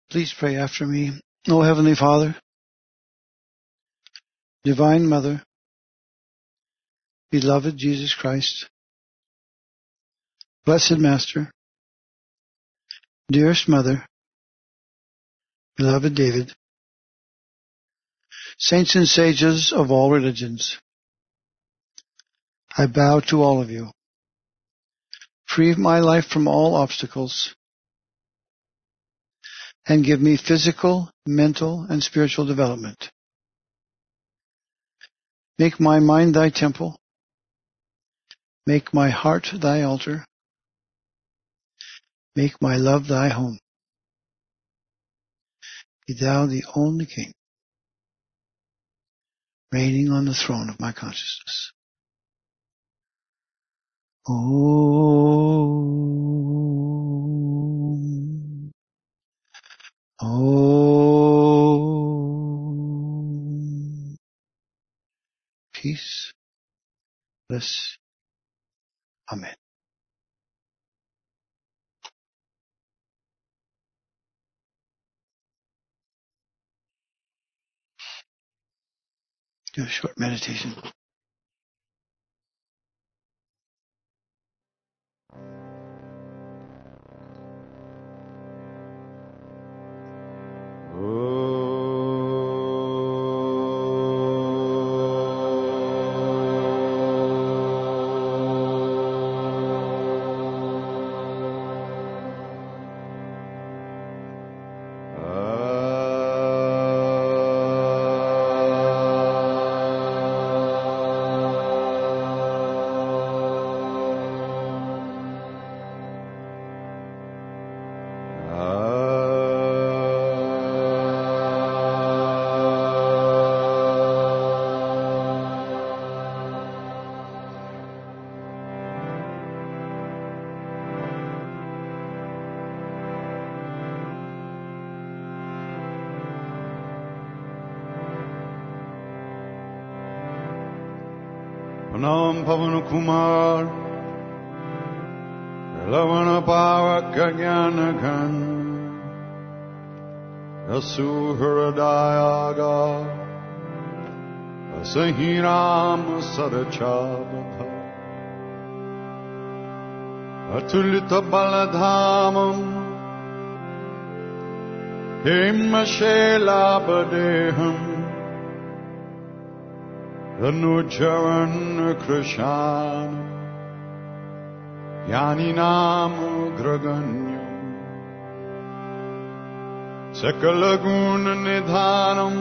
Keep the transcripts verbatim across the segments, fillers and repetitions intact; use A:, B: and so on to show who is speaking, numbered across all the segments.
A: Please pray after me. O Heavenly Father, Divine Mother, beloved Jesus Christ, Blessed Master, dearest Mother, beloved David, saints and sages of all religions, I bow to all of you. Free my life from all obstacles, and give me physical, mental, and spiritual development. Make my mind thy temple. Make my heart thy altar. Make my love thy home. Be thou the only King, reigning on the throne of my consciousness. Om. Om. Peace. Bliss. Amen. Do a short meditation.
B: Pranam Pavan Kumar Lavana Pavaka Gyanagan Asuhradayaga Asahiram Sarachabha Atulita Baladhamam Himashela Badeham Anujaran Krishan Yaninam Graganyam Sakalagun Nidhanam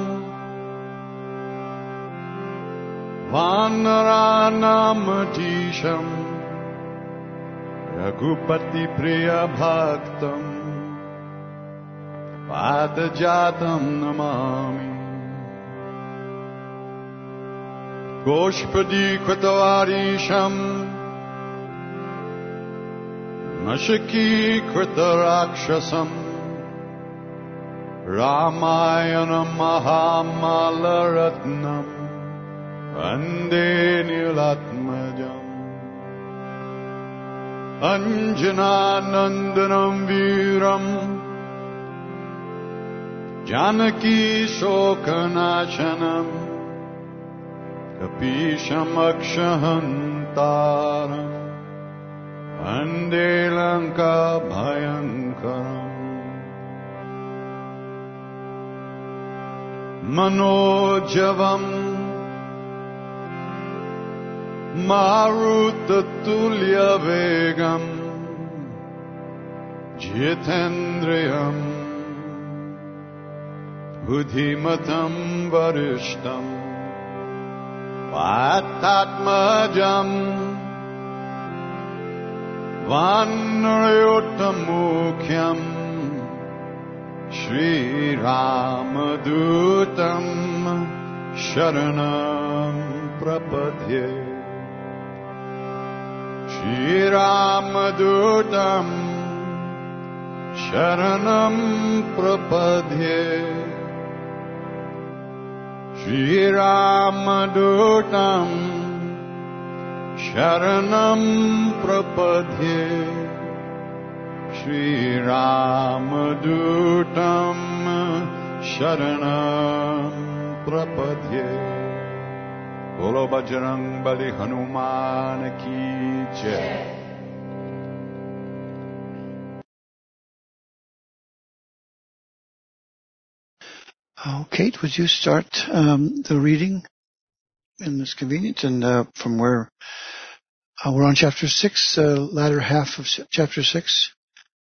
B: Vanaranam Tisham Raghupati Priya Bhaktam Padajatam Namami Goshpadi Kritavarisham Mashaki Kritarakshasam Ramayana Mahamalaratnam Vande Nilatmajam Anjana Nandanam Viram Janaki Shokanashanam Kapisham Akshahantaram Vande Lanka Bhayankaram Manojavam Maruttatulya Vegam Jitendriyam Buddhimatam Varishtam Vatatmajam Vanrayotamukyam Shri Ramadutam Sharanam Prapadye Shri Ramadutam Sharanam Prapadye Shri Ramadutam Sharanam Prapadye Shri Ramadutam Sharanam Prapadye. Bolo Bajrang Bali Hanuman Ki Jai.
A: Oh, Kate, would you start um, the reading in this convenience and uh, from where uh, we're on chapter six, uh, latter half of chapter six.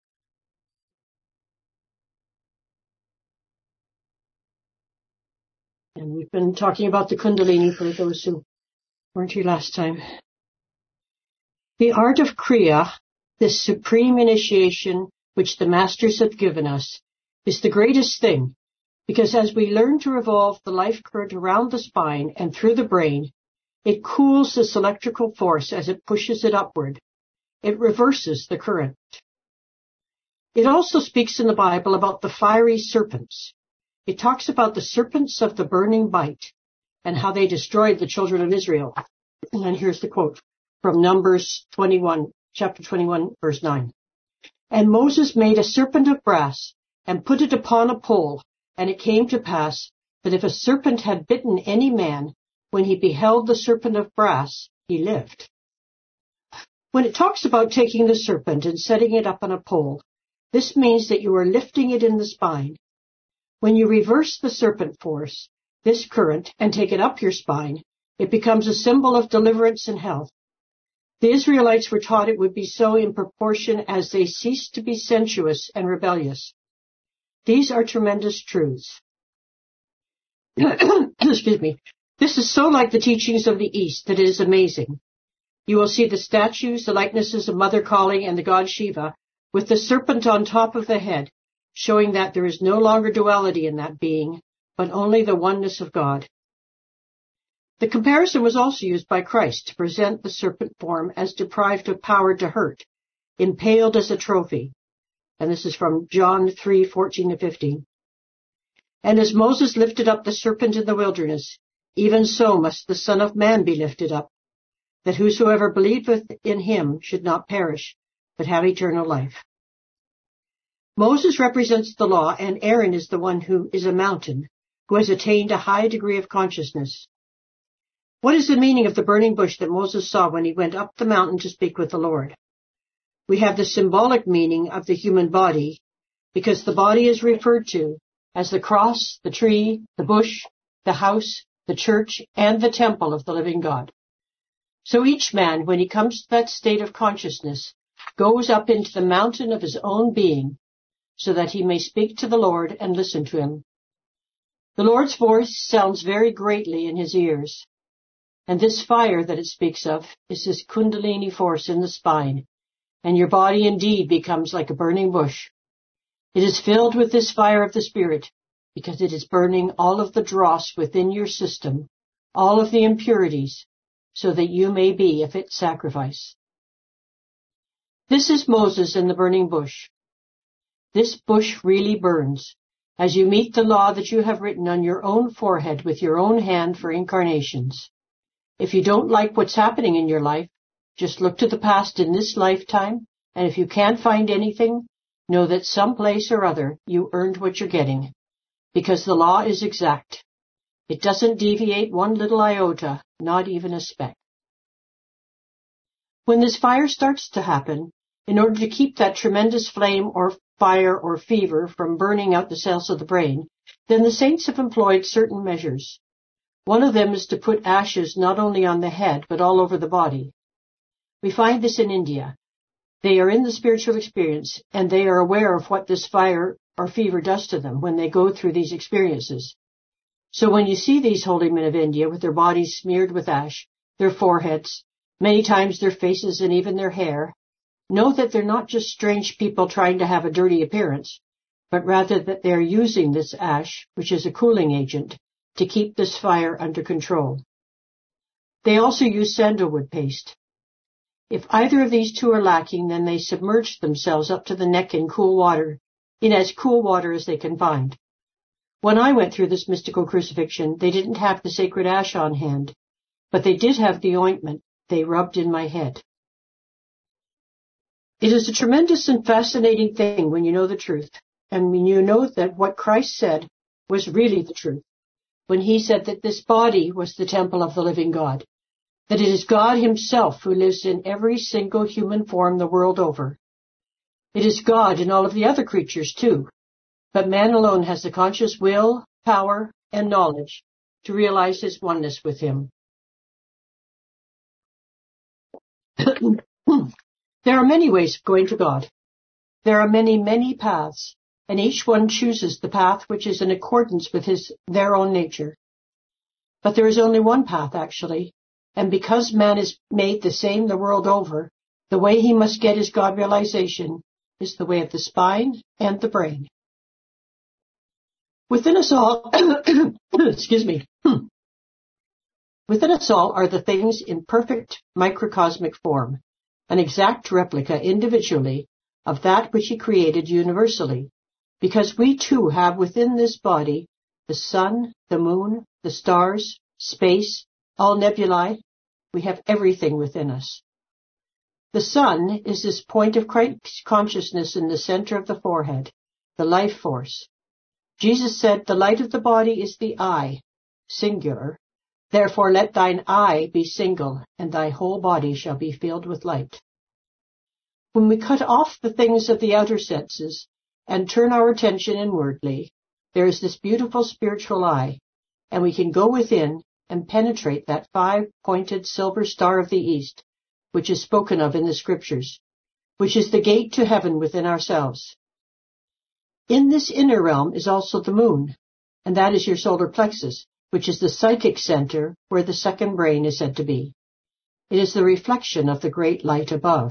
C: And we've been talking about the Kundalini for those who weren't here last time. The art of Kriya, this supreme initiation which the masters have given us, is the greatest thing, because as we learn to revolve the life current around the spine and through the brain, it cools this electrical force as it pushes it upward. It reverses the current. It also speaks in the Bible about the fiery serpents. It talks about the serpents of the burning bite and how they destroyed the children of Israel. And here's the quote from Numbers twenty-one, chapter twenty-one, verse nine. And Moses made a serpent of brass and put it upon a pole, and it came to pass that if a serpent had bitten any man, when he beheld the serpent of brass, he lived. When it talks about taking the serpent and setting it up on a pole, this means that you are lifting it in the spine. When you reverse the serpent force, this current, and take it up your spine, it becomes a symbol of deliverance and health. The Israelites were taught it would be so in proportion as they ceased to be sensuous and rebellious. These are tremendous truths. Excuse me. This is so like the teachings of the East that it is amazing. You will see the statues, the likenesses of Mother Kali and the god Shiva, with the serpent on top of the head, showing that there is no longer duality in that being, but only the oneness of God. The comparison was also used by Christ to present the serpent form as deprived of power to hurt, impaled as a trophy. And this is from John three, fourteen to fifteen. And as Moses lifted up the serpent in the wilderness, even so must the Son of Man be lifted up, that whosoever believeth in him should not perish, but have eternal life. Moses represents the law, and Aaron is the one who is a mountain, who has attained a high degree of consciousness. What is the meaning of the burning bush that Moses saw when he went up the mountain to speak with the Lord? We have the symbolic meaning of the human body, because the body is referred to as the cross, the tree, the bush, the house, the church, and the temple of the living God. So each man, when he comes to that state of consciousness, goes up into the mountain of his own being, so that he may speak to the Lord and listen to him. The Lord's voice sounds very greatly in his ears, and this fire that it speaks of is this Kundalini force in the spine, and your body indeed becomes like a burning bush. It is filled with this fire of the Spirit, because it is burning all of the dross within your system, all of the impurities, so that you may be a fit sacrifice. This is Moses in the burning bush. This bush really burns, as you meet the law that you have written on your own forehead with your own hand for incarnations. If you don't like what's happening in your life, just look to the past in this lifetime, and if you can't find anything, know that someplace or other you earned what you're getting, because the law is exact. It doesn't deviate one little iota, not even a speck. When this fire starts to happen, in order to keep that tremendous flame or fire or fever from burning out the cells of the brain, then the saints have employed certain measures. One of them is to put ashes not only on the head, but all over the body. We find this in India. They are in the spiritual experience, and they are aware of what this fire or fever does to them when they go through these experiences. So when you see these holy men of India with their bodies smeared with ash, their foreheads, many times their faces and even their hair, know that they're not just strange people trying to have a dirty appearance, but rather that they are using this ash, which is a cooling agent, to keep this fire under control. They also use sandalwood paste. If either of these two are lacking, then they submerge themselves up to the neck in cool water, in as cool water as they can find. When I went through this mystical crucifixion, they didn't have the sacred ash on hand, but they did have the ointment they rubbed in my head. It is a tremendous and fascinating thing when you know the truth, and when you know that what Christ said was really the truth, when he said that this body was the temple of the living God, that it is God himself who lives in every single human form the world over. It is God in all of the other creatures too, but man alone has the conscious will, power, and knowledge to realize his oneness with him. There are many ways of going to God. There are many, many paths, and each one chooses the path which is in accordance with his their own nature. But there is only one path, actually, and because man is made the same the world over, the way he must get his God realization is the way of the spine and the brain. Within us all, excuse me, within us all are the things in perfect microcosmic form, an exact replica individually of that which he created universally, because we too have within this body the sun, the moon, the stars, space, all nebulae. We have everything within us. The sun is this point of Christ consciousness in the center of the forehead, the life force. Jesus said, the light of the body is the eye, singular. Therefore let thine eye be single, and thy whole body shall be filled with light. When we cut off the things of the outer senses and turn our attention inwardly, there is this beautiful spiritual eye, and we can go within and penetrate that five-pointed silver star of the east, which is spoken of in the scriptures, which is the gate to heaven within ourselves. In this inner realm is also the moon, and that is your solar plexus, which is the psychic center where the second brain is said to be. It is the reflection of the great light above.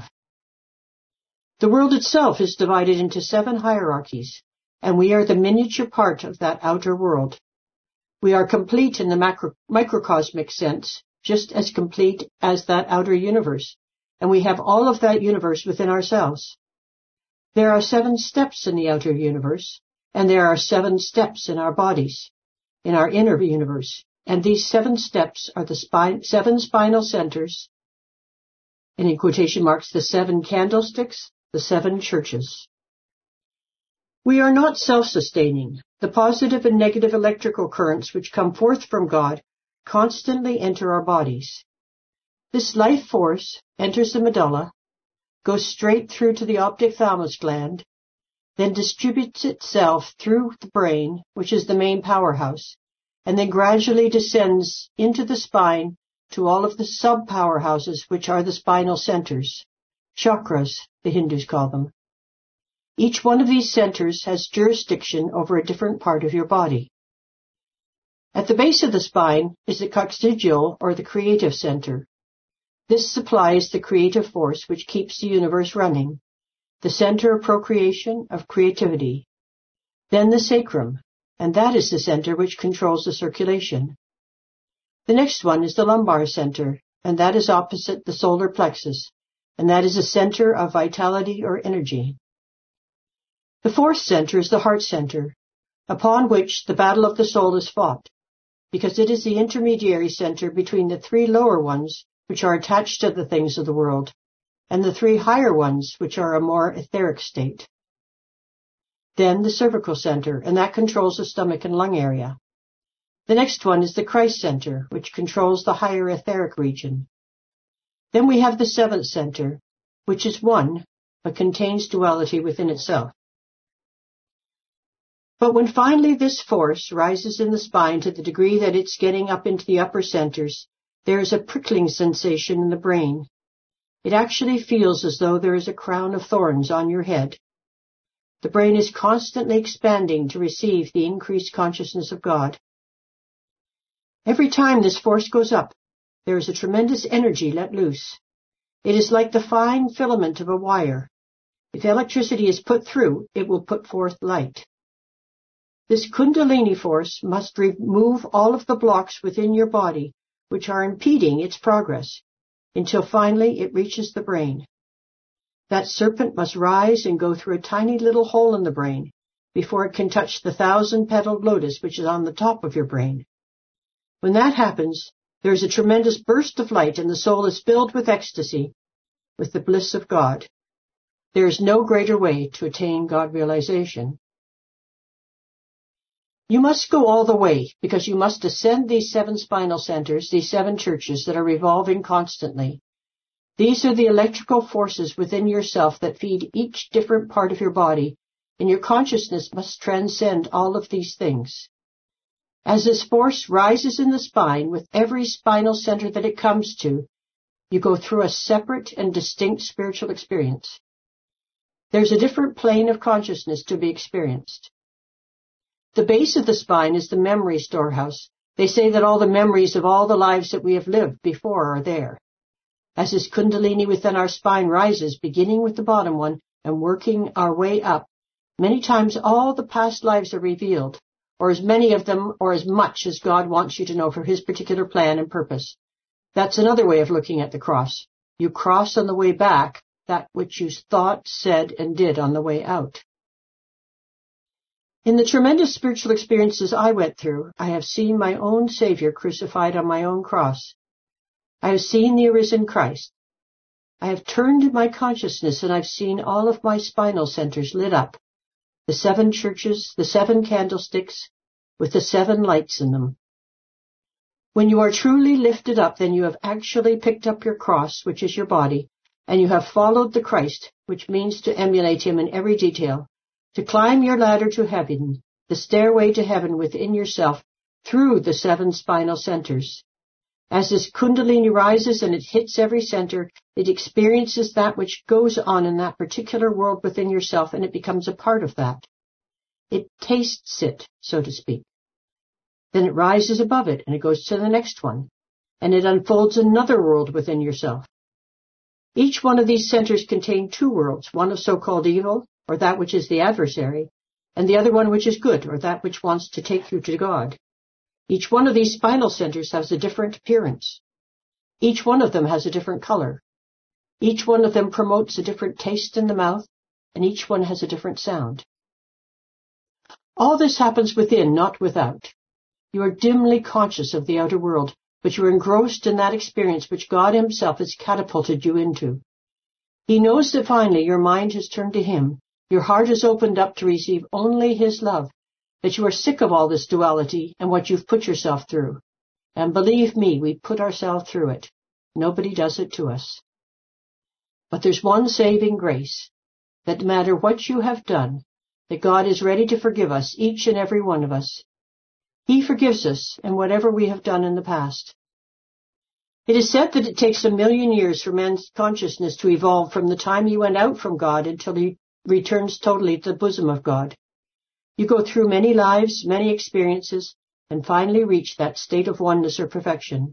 C: The world itself is divided into seven hierarchies, and we are the miniature part of that outer world. We are complete in the macro, microcosmic sense, just as complete as that outer universe, and we have all of that universe within ourselves. There are seven steps in the outer universe, and there are seven steps in our bodies, in our inner universe, and these seven steps are the spine, seven spinal centers, and in quotation marks, the seven candlesticks, the seven churches. We are not self-sustaining. The positive and negative electrical currents which come forth from God constantly enter our bodies. This life force enters the medulla, goes straight through to the optic-thalamus gland, then distributes itself through the brain, which is the main powerhouse, and then gradually descends into the spine to all of the sub-powerhouses, which are the spinal centers. Chakras, the Hindus call them. Each one of these centers has jurisdiction over a different part of your body. At the base of the spine is the coccygeal, or the creative center. This supplies the creative force which keeps the universe running, the center of procreation, of creativity. Then the sacrum, and that is the center which controls the circulation. The next one is the lumbar center, and that is opposite the solar plexus, and that is a center of vitality or energy. The fourth center is the heart center, upon which the battle of the soul is fought, because it is the intermediary center between the three lower ones, which are attached to the things of the world, and the three higher ones, which are a more etheric state. Then the cervical center, and that controls the stomach and lung area. The next one is the Christ center, which controls the higher etheric region. Then we have the seventh center, which is one, but contains duality within itself. But when finally this force rises in the spine to the degree that it's getting up into the upper centers, there is a prickling sensation in the brain. It actually feels as though there is a crown of thorns on your head. The brain is constantly expanding to receive the increased consciousness of God. Every time this force goes up, there is a tremendous energy let loose. It is like the fine filament of a wire. If electricity is put through, it will put forth light. This Kundalini force must remove all of the blocks within your body which are impeding its progress, until finally it reaches the brain. That serpent must rise and go through a tiny little hole in the brain before it can touch the thousand-petaled lotus which is on the top of your brain. When that happens, there is a tremendous burst of light and the soul is filled with ecstasy, with the bliss of God. There is no greater way to attain God realization. You must go all the way, because you must ascend these seven spinal centers, these seven churches that are revolving constantly. These are the electrical forces within yourself that feed each different part of your body, and your consciousness must transcend all of these things. As this force rises in the spine, with every spinal center that it comes to, you go through a separate and distinct spiritual experience. There's a different plane of consciousness to be experienced. The base of the spine is the memory storehouse. They say that all the memories of all the lives that we have lived before are there. As this kundalini within our spine rises, beginning with the bottom one and working our way up, many times all the past lives are revealed, or as many of them or as much as God wants you to know for His particular plan and purpose. That's another way of looking at the cross. You cross on the way back that which you thought, said, and did on the way out. In the tremendous spiritual experiences I went through, I have seen my own Savior crucified on my own cross. I have seen the arisen Christ. I have turned my consciousness and I've seen all of my spinal centers lit up, the seven churches, the seven candlesticks, with the seven lights in them. When you are truly lifted up, then you have actually picked up your cross, which is your body, and you have followed the Christ, which means to emulate Him in every detail, to climb your ladder to heaven, the stairway to heaven within yourself, through the seven spinal centers. As this kundalini rises and it hits every center, it experiences that which goes on in that particular world within yourself, and it becomes a part of that. It tastes it, so to speak. Then it rises above it, and it goes to the next one, and it unfolds another world within yourself. Each one of these centers contain two worlds, one of so-called evil, or that which is the adversary, and the other one which is good, or that which wants to take you to God. Each one of these spinal centers has a different appearance. Each one of them has a different color. Each one of them promotes a different taste in the mouth, and each one has a different sound. All this happens within, not without. You are dimly conscious of the outer world, but you are engrossed in that experience which God Himself has catapulted you into. He knows that finally your mind has turned to Him, your heart is opened up to receive only His love, that you are sick of all this duality and what you've put yourself through. And believe me, we put ourselves through it. Nobody does it to us. But there's one saving grace, that no matter what you have done, that God is ready to forgive us, each and every one of us. He forgives us in whatever we have done in the past. It is said that it takes a million years for man's consciousness to evolve from the time he went out from God until he returns totally to the bosom of God. You go through many lives, many experiences, and finally reach that state of oneness or perfection.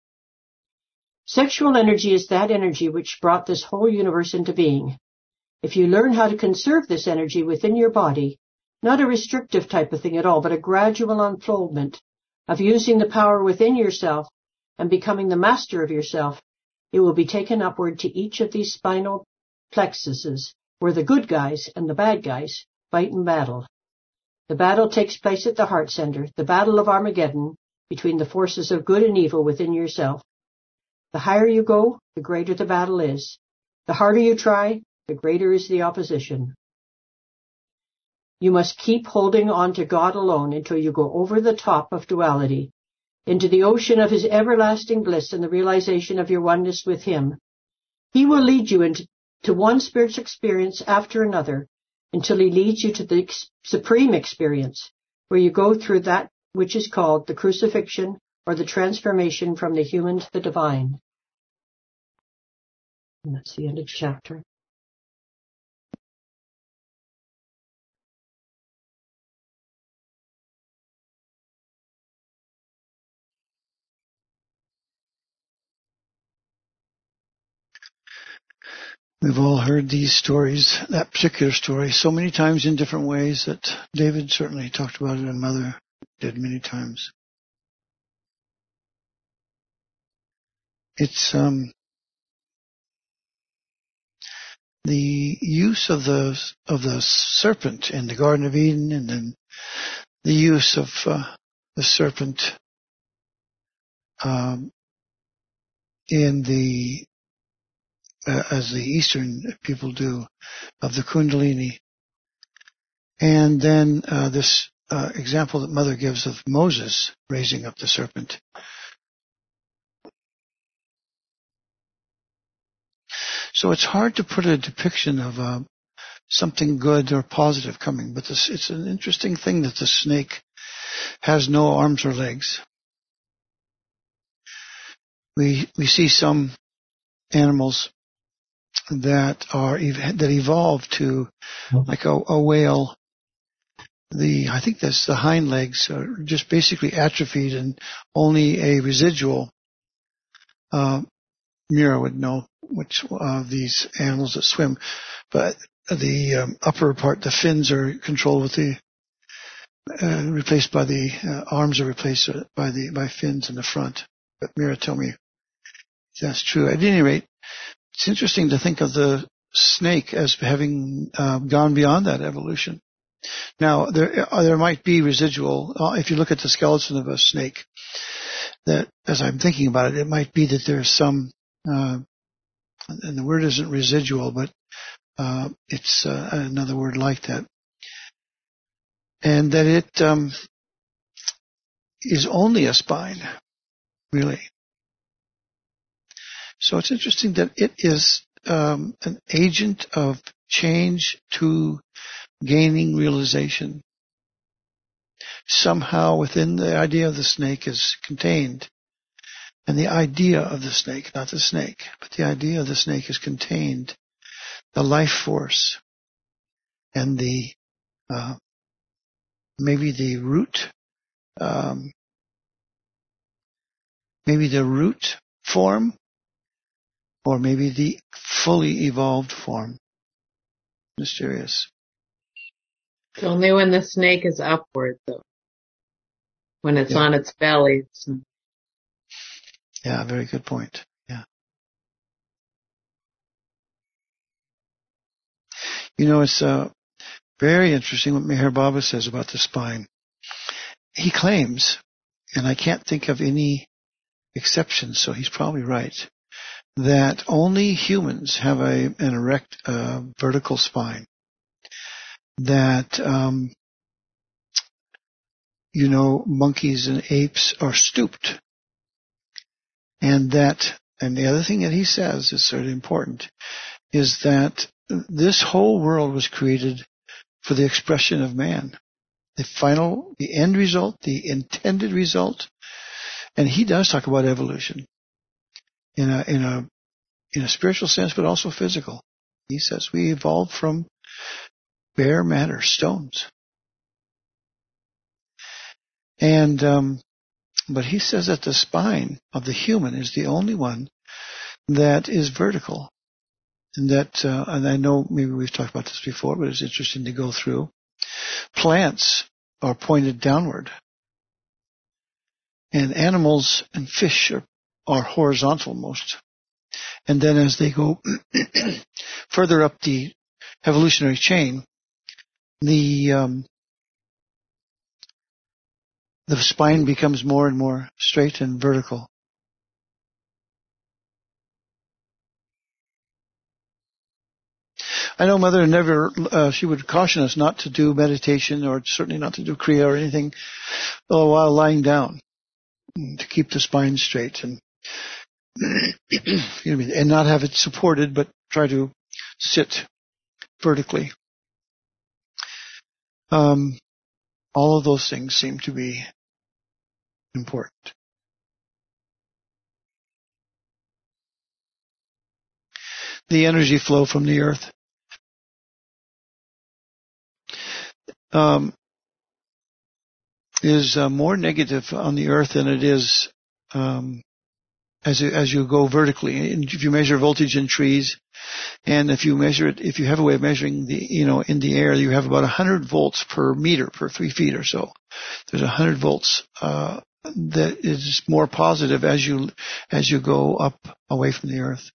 C: Sexual energy is that energy which brought this whole universe into being. If you learn how to conserve this energy within your body, not a restrictive type of thing at all, but a gradual unfoldment of using the power within yourself and becoming the master of yourself, it will be taken upward to each of these spinal plexuses where the good guys and the bad guys fight and battle. The battle takes place at the heart center, the battle of Armageddon between the forces of good and evil within yourself. The higher you go, the greater the battle is. The harder you try, the greater is the opposition. You must keep holding on to God alone until you go over the top of duality, into the ocean of His everlasting bliss and the realization of your oneness with Him. He will lead you into to one spiritual experience after another until He leads you to the ex- supreme experience, where you go through that which is called the crucifixion or the transformation from the human to the divine. And that's the end of the chapter.
A: We've all heard these stories, that particular story, so many times in different ways that David certainly talked about it and Mother did many times. It's um, the use of the of the serpent in the Garden of Eden, and then the use of uh, the serpent um, in the uh, as the Eastern people do, of the Kundalini. And then uh, this uh, example that Mother gives of Moses raising up the serpent. So it's hard to put a depiction of uh, something good or positive coming, but this, it's an interesting thing that the snake has no arms or legs. We we see some animals that are that evolve to, like a, a whale. The I think that's the hind legs are just basically atrophied, and only a residual. Uh, Mira would know which of these animals that swim, but the um, upper part, the fins, are controlled with the uh, replaced by the uh, arms are replaced by the by fins in the front. But Mira, tell me if that's true. At any rate, it's interesting to think of the snake as having uh, gone beyond that evolution. Now, there there might be residual. Uh, if you look at the skeleton of a snake, that as I'm thinking about it, it might be that there's some, uh, and the word isn't residual, but uh, it's uh, another word like that, and that it um, is only a spine, really. So it's interesting that it is um, an agent of change to gaining realization. Somehow within the idea of the snake is contained, and the idea of the snake, not the snake, but the idea of the snake is contained, the life force and the uh, maybe the root, um, maybe the root form, or maybe the fully evolved form. Mysterious.
D: It's only when the snake is upward, though. When it's
A: Yeah.
D: on its belly. It's...
A: Yeah, very good point. Yeah. You know, it's uh, very interesting what Meher Baba says about the spine. He claims, and I can't think of any exceptions, so he's probably right, that only humans have a, an erect uh, vertical spine. That, um, you know, monkeys and apes are stooped. And that, and the other thing that he says is sort of important, is that this whole world was created for the expression of man. The final, the end result, the intended result. And he does talk about evolution in a, in a, in a spiritual sense, but also physical. He says we evolved from bare matter, stones. And, um, but he says that the spine of the human is the only one that is vertical. And that, uh, and I know maybe we've talked about this before, but it's interesting to go through. Plants are pointed downward. And animals and fish are, are horizontal most. And then as they go further up the evolutionary chain, the um, the spine becomes more and more straight and vertical. I know Mother never, uh, she would caution us not to do meditation or certainly not to do Kriya or anything while lying down, to keep the spine straight and excuse me, and not have it supported, but try to sit vertically. Um, all of those things seem to be important. The energy flow from the earth. Um, is uh, more negative on the earth than it is um, as you, as you go vertically. And if you measure voltage in trees, and if you measure it, if you have a way of measuring the, you know, in the air, you have about one hundred volts per meter per three feet or so. There's one hundred volts uh, that is more positive as you as you go up away from the earth.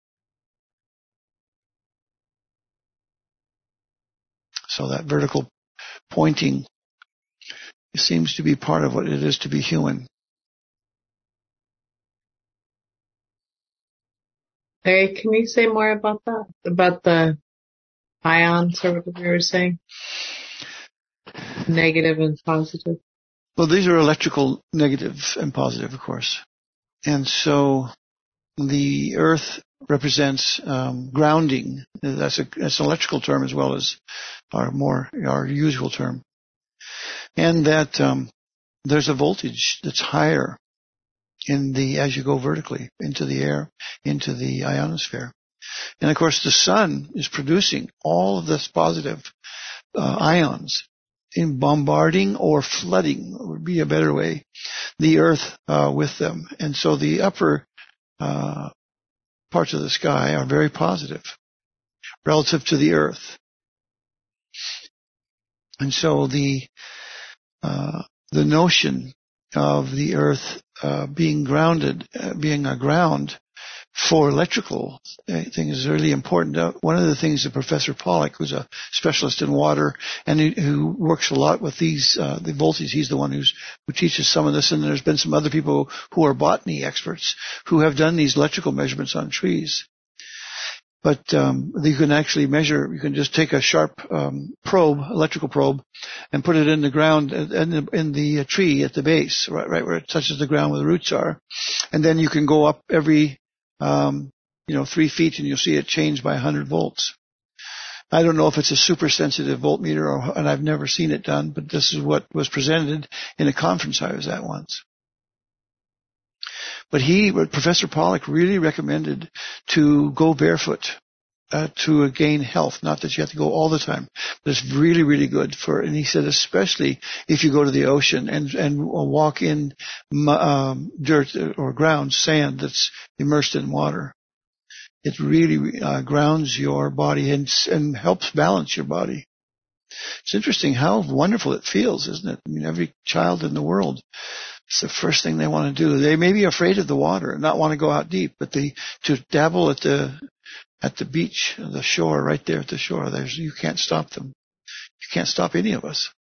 A: So that vertical pointing seems to be part of what it is to be human.
D: Hey, can you say more about that? About the ions or whatever you were saying? Negative and positive.
A: Well, these are electrical negative and positive, of course. And so the earth represents um, grounding. That's, a, that's an electrical term as well as our more our usual term. And that um, there's a voltage that's higher in the as you go vertically into the air, into the ionosphere. And of course, the sun is producing all of this positive uh, ions in bombarding or flooding would be a better way the earth uh, with them. And so the upper uh, parts of the sky are very positive relative to the earth. And so the uh, the notion of the earth uh, being grounded, uh, being a ground for electrical things is really important. Uh, one of the things that Professor Pollack, who's a specialist in water and who, who works a lot with these uh, the voltages, he's the one who's who teaches some of this. And there's been some other people who are botany experts who have done these electrical measurements on trees. But um, you can actually measure. You can just take a sharp um, probe, electrical probe, and put it in the ground in the, in the tree at the base, right, right where it touches the ground where the roots are, and then you can go up every, um, you know, three feet, and you'll see it change by one hundred volts. I don't know if it's a super sensitive voltmeter, or, and I've never seen it done, but this is what was presented in a conference I was at once. But he, Professor Pollack, really recommended to go barefoot uh, to gain health. Not that you have to go all the time, but it's really, really good for. And he said, especially if you go to the ocean and and walk in um, dirt or ground, sand that's immersed in water. It really uh, grounds your body and and helps balance your body. It's interesting how wonderful it feels, isn't it? I mean, every child in the world, it's the first thing they want to do. They may be afraid of the water and not want to go out deep, but they to dabble at the at the beach, the shore, right there at the shore. There's you can't stop them. You can't stop any of us.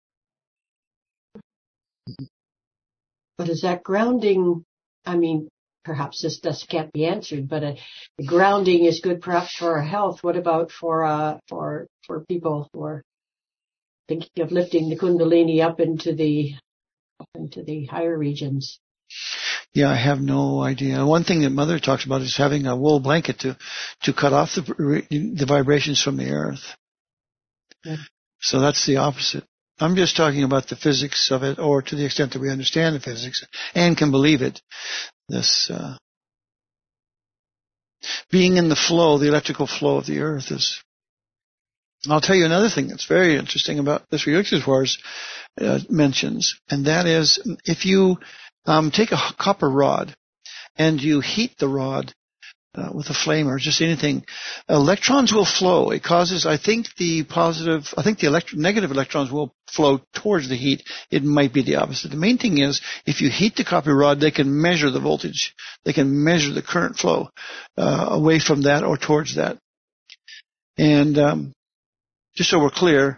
C: But is that grounding? I mean, perhaps this this can't be answered, but uh, grounding is good perhaps for our health. What about for uh, for for people who are thinking of lifting the Kundalini up into the up into the higher regions?
A: Yeah, I have no idea. One thing that Mother talks about is having a wool blanket to to cut off the the vibrations from the earth. Yeah. So that's the opposite. I'm just talking about the physics of it, or to the extent that we understand the physics and can believe it. This uh, being in the flow, the electrical flow of the earth is. I'll tell you another thing that's very interesting about this Religious Wars uh, mentions, and that is if you um, take a copper rod and you heat the rod uh, with a flame or just anything, electrons will flow. It causes, I think, the positive, I think the elect- negative electrons will flow towards the heat. It might be the opposite. The main thing is if you heat the copper rod, they can measure the voltage. They can measure the current flow uh, away from that or towards that. And um, just so we're clear,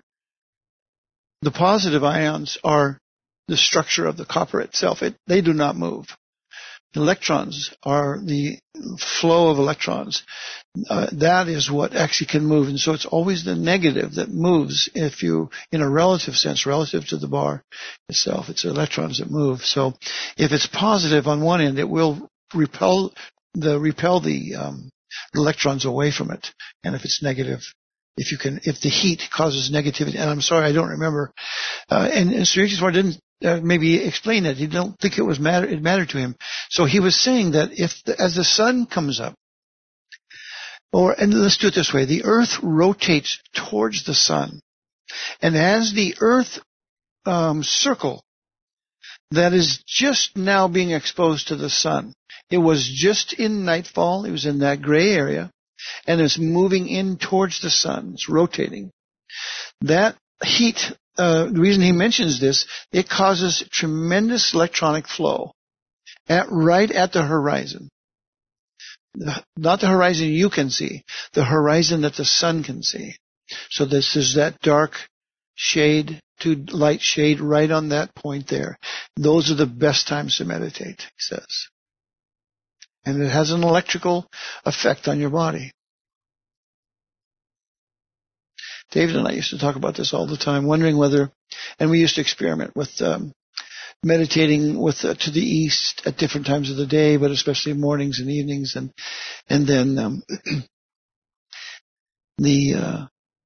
A: the positive ions are the structure of the copper itself. It, they do not move. The electrons are the flow of electrons. Uh, that is what actually can move. And so it's always the negative that moves if you, in a relative sense, relative to the bar itself. It's electrons that move. So if it's positive on one end, it will repel the, repel the, um, electrons away from it. And if it's negative, if you can, if the heat causes negativity, and I'm sorry, I don't remember, uh, and, and Sri Rajeshwar didn't uh, maybe explain it. He didn't think it was matter, it mattered to him. So he was saying that if, the, as the sun comes up, or, and let's do it this way, the earth rotates towards the sun. And as the earth, um, circle that is just now being exposed to the sun, it was just in nightfall, it was in that gray area, and it's moving in towards the sun. It's rotating. That heat, uh, the reason he mentions this, it causes tremendous electronic flow at right at the horizon. Not the horizon you can see, the horizon that the sun can see. So this is that dark shade to light shade right on that point there. Those are the best times to meditate, he says. And it has an electrical effect on your body. David and I used to talk about this all the time, wondering whether, and we used to experiment with um, meditating with uh, to the east at different times of the day, but especially mornings and evenings, and and then um, the uh,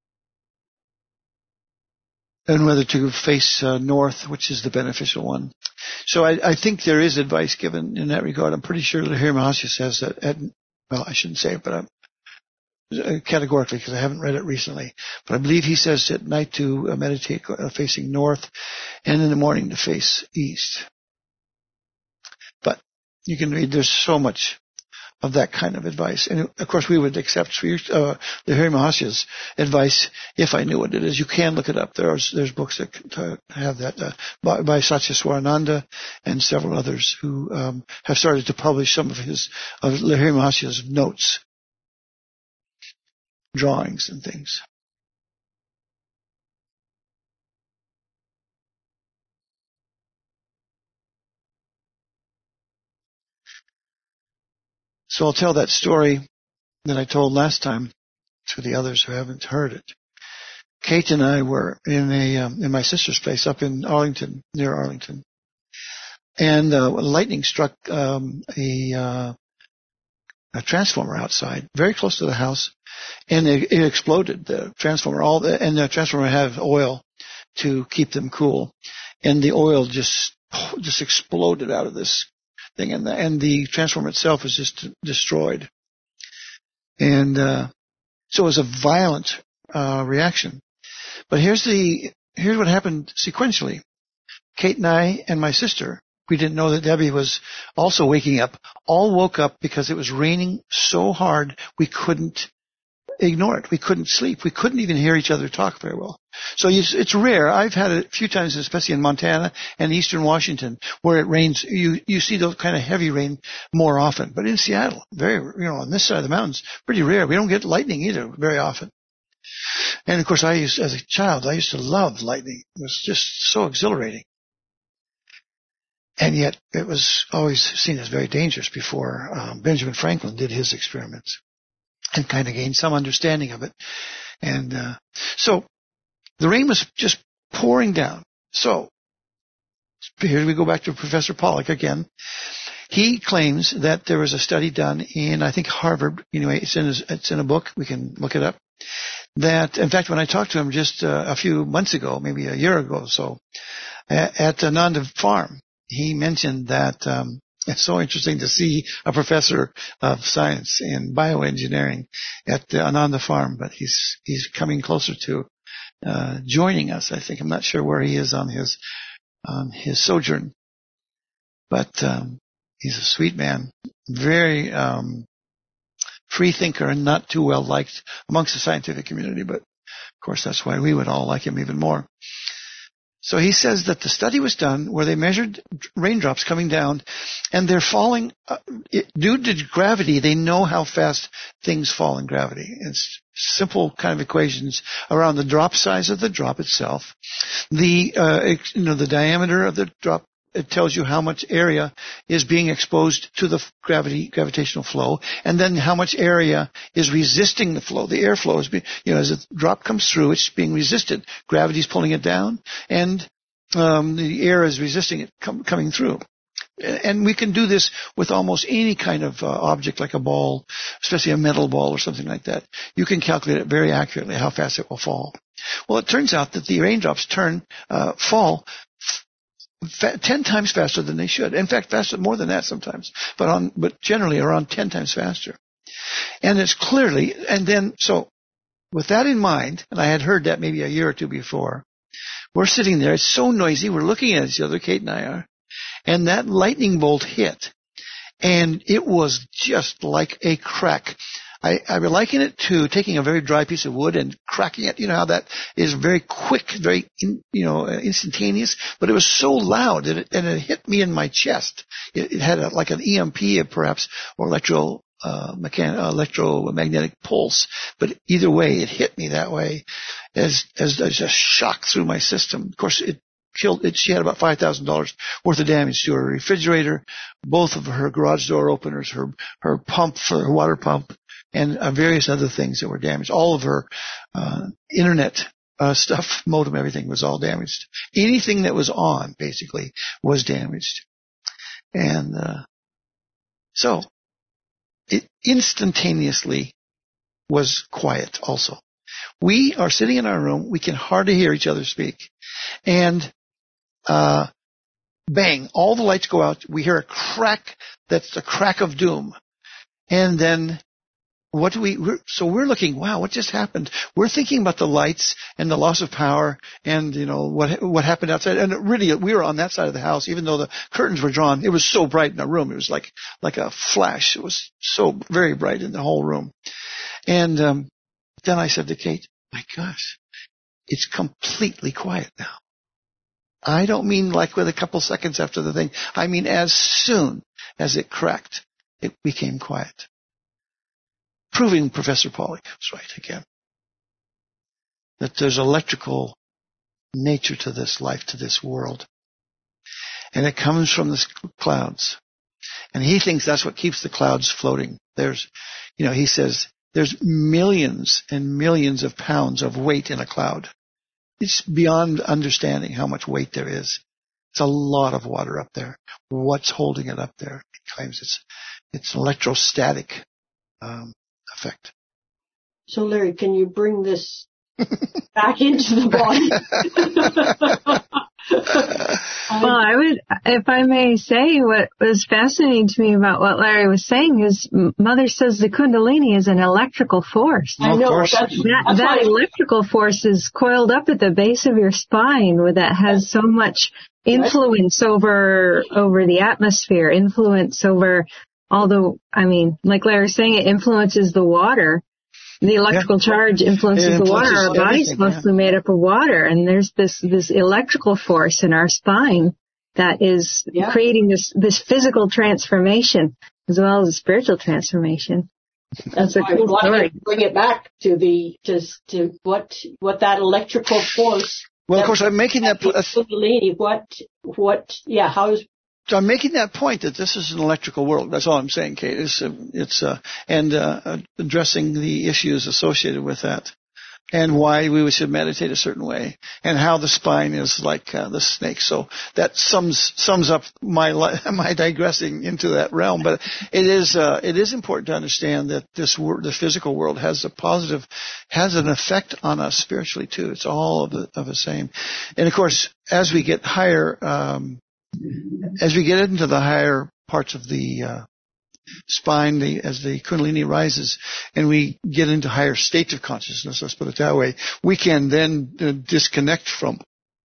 A: and whether to face uh, north, which is the beneficial one. So I, I think there is advice given in that regard. I'm pretty sure Lahiri Mahasaya says that. At, well, I shouldn't say it, but I'm. Categorically, because I haven't read it recently, but I believe he says at night to uh, meditate uh, facing north, and in the morning to face east. But you can read, there's so much of that kind of advice, and of course we would accept uh, the Lahiri Mahasaya's advice if I knew what it is. You can look it up. There's there's books that uh, have that uh, by, by Satya Swarananda and several others who um, have started to publish some of his of Lahiri Mahasaya's notes. Drawings and things. So I'll tell that story that I told last time to the others who haven't heard it. Kate and I were in a um, in my sister's place up in Arlington, near Arlington, and uh, lightning struck um, a uh, a transformer outside, very close to the house. And it, it exploded, the transformer. All the, and the transformer had oil to keep them cool. And the oil just just exploded out of this thing. And the, and the transformer itself was just destroyed. And uh, so it was a violent uh, reaction. But here's the here's what happened sequentially. Kate and I and my sister, we didn't know that Debbie was also waking up, all woke up because it was raining so hard we couldn't ignore it. We couldn't sleep. We couldn't even hear each other talk very well. So it's rare. I've had it a few times, especially in Montana and eastern Washington, where it rains. You you see those kind of heavy rain more often. But in Seattle, very you know on this side of the mountains, pretty rare. We don't get lightning either very often. And of course, I used as a child, I used to love lightning. It was just so exhilarating. And yet, it was always seen as very dangerous before um, Benjamin Franklin did his experiments. And kind of gained some understanding of it. And uh, so the rain was just pouring down. So here we go back to Professor Pollack again. He claims that there was a study done in, I think, Harvard. Anyway, it's in, his, it's in a book. We can look it up. That, in fact, when I talked to him just uh, a few months ago, maybe a year ago or so, at, at Ananda Farm, he mentioned that um, it's so interesting to see a professor of science in bioengineering at the Ananda Farm, but he's he's coming closer to uh, joining us. I think I'm not sure where he is on his on his sojourn, but um, he's a sweet man, very um, free thinker, and not too well liked amongst the scientific community. But of course, that's why we would all like him even more. So he says that the study was done where they measured raindrops coming down, and they're falling uh, it, due to gravity. They know how fast things fall in gravity. It's simple kind of equations around the drop size of the drop itself, the uh, ex, you know the diameter of the drop. It tells you how much area is being exposed to the gravity gravitational flow, and then how much area is resisting the flow. The airflow is being, you know, as the drop comes through, it's being resisted. Gravity's pulling it down, and um, the air is resisting it com- coming through. And we can do this with almost any kind of uh, object, like a ball, especially a metal ball or something like that. You can calculate it very accurately how fast it will fall. Well, it turns out that the raindrops turn uh, fall. ten times faster than they should. In fact, faster more than that sometimes, but on but generally around ten times faster. And it's clearly, and then so with that in mind, and I had heard that maybe a year or two before, we're sitting there. It's so noisy. We're looking at each other, Kate and I are, and that lightning bolt hit, and it was just like a crack. I, I would liken it to taking a very dry piece of wood and cracking it. You know how that is very quick, very in, you know instantaneous. But it was so loud that it, and it hit me in my chest. It, it had a, like an E M P, perhaps, or electro uh, mechan- electromagnetic pulse. But either way, it hit me that way, as as, as a shock through my system. Of course, it killed. It, she had about five thousand dollars worth of damage to her refrigerator, both of her garage door openers, her her pump for her water pump, and uh, various other things that were damaged. All of her uh, internet uh, stuff, modem, everything was all damaged. Anything that was on, basically, was damaged. And uh, so it instantaneously was quiet also. We are sitting in our room. We can hardly hear each other speak. And uh bang, all the lights go out. We hear a crack that's the crack of doom. And then what do we, we're, so we're looking, wow, what just happened? We're thinking about the lights and the loss of power and, you know, what what happened outside. And really, we were on that side of the house, even though the curtains were drawn. It was so bright in the room. It was like, like a flash. It was so very bright in the whole room. And um, then I said to Kate, my gosh, it's completely quiet now. I don't mean like with a couple seconds after the thing. I mean as soon as it cracked, it became quiet. Proving Professor Pollack was right again. That there's electrical nature to this life, to this world. And it comes from the clouds. And he thinks that's what keeps the clouds floating. There's, you know, he says there's millions and millions of pounds of weight in a cloud. It's beyond understanding how much weight there is. It's a lot of water up there. What's holding it up there? He claims it's it's electrostatic um, effect.
C: So, Larry, can you bring this back into the body?
E: Well, I would, if I may say, what was fascinating to me about what Larry was saying is Mother says the Kundalini is an electrical force.
C: I know. That's,
E: that
C: that's
E: that electrical force is coiled up at the base of your spine, where that has so much influence over over the atmosphere, influence over all the, I mean, like Larry was saying, it influences the water. The electrical yeah. charge influences, influences the water. Our body's mostly yeah. made up of water, and there's this this electrical force in our spine that is yeah. creating this this physical transformation as well as a spiritual transformation. That's a cool story.
C: Bring it back to the to to what what that electrical force.
A: Well, of course, I'm making that.
C: Kundalini, what what yeah? How is
A: So I'm making that point that this is an electrical world. That's all I'm saying, Kate. It's, uh, it's uh, and uh, addressing the issues associated with that, and why we should meditate a certain way, and how the spine is like uh, the snake. So that sums sums up my my digressing into that realm. But it is uh, it is important to understand that this wor- the physical world has a positive has an effect on us spiritually too. It's all of the of the same, and of course as we get higher. Um, As we get into the higher parts of the uh, spine, the, as the Kundalini rises, and we get into higher states of consciousness, let's put it that way, we can then uh, disconnect from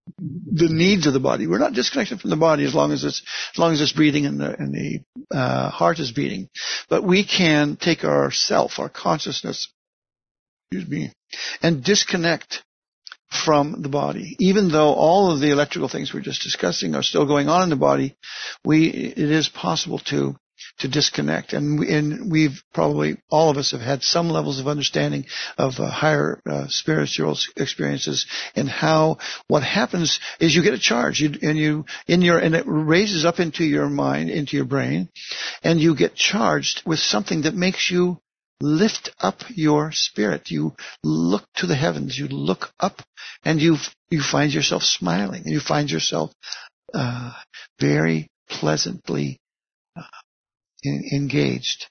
A: the needs of the body. We're not disconnected from the body as long as it's as long as it's breathing and the and the uh, heart is beating, but we can take our self, our consciousness, excuse me, and disconnect from the body. Even though all of the electrical things we're just discussing are still going on in the body, we it is possible to to disconnect. And, we, and we've probably, all of us have had some levels of understanding of uh, higher uh, spiritual experiences, and how what happens is you get a charge, you, and you in your and it raises up into your mind, into your brain, and you get charged with something that makes you lift up your spirit. You look to the heavens. You look up, and you you find yourself smiling, and you find yourself uh, very pleasantly uh, in, engaged,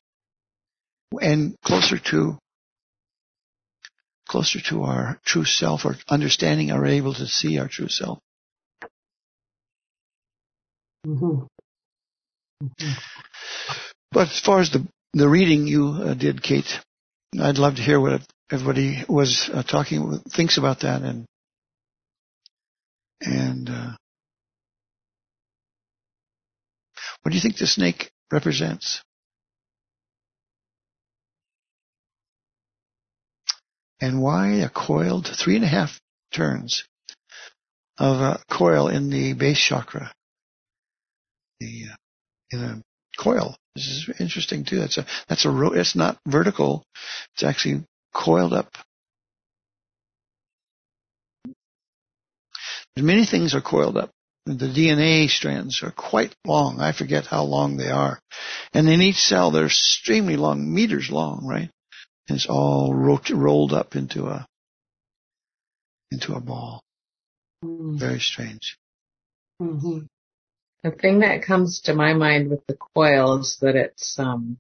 A: and closer to closer to our true self, or understanding, or able to see our true self.
C: Mm-hmm. Mm-hmm.
A: But as far as the The reading you uh, did, Kate, I'd love to hear what everybody was uh, talking thinks about that, and and uh, what do you think the snake represents? And why a coiled three and a half turns of a coil in the base chakra, the uh, in a coil. This is interesting too. That's a that's a ro- it's not vertical. It's actually coiled up. Many things are coiled up. The D N A strands are quite long. I forget how long they are. And in each cell, they're extremely long, meters long, right? And it's all ro- rolled up into a into a ball. Mm. Very strange.
C: Mm-hmm.
D: The thing that comes to my mind with the coil is that it's, um,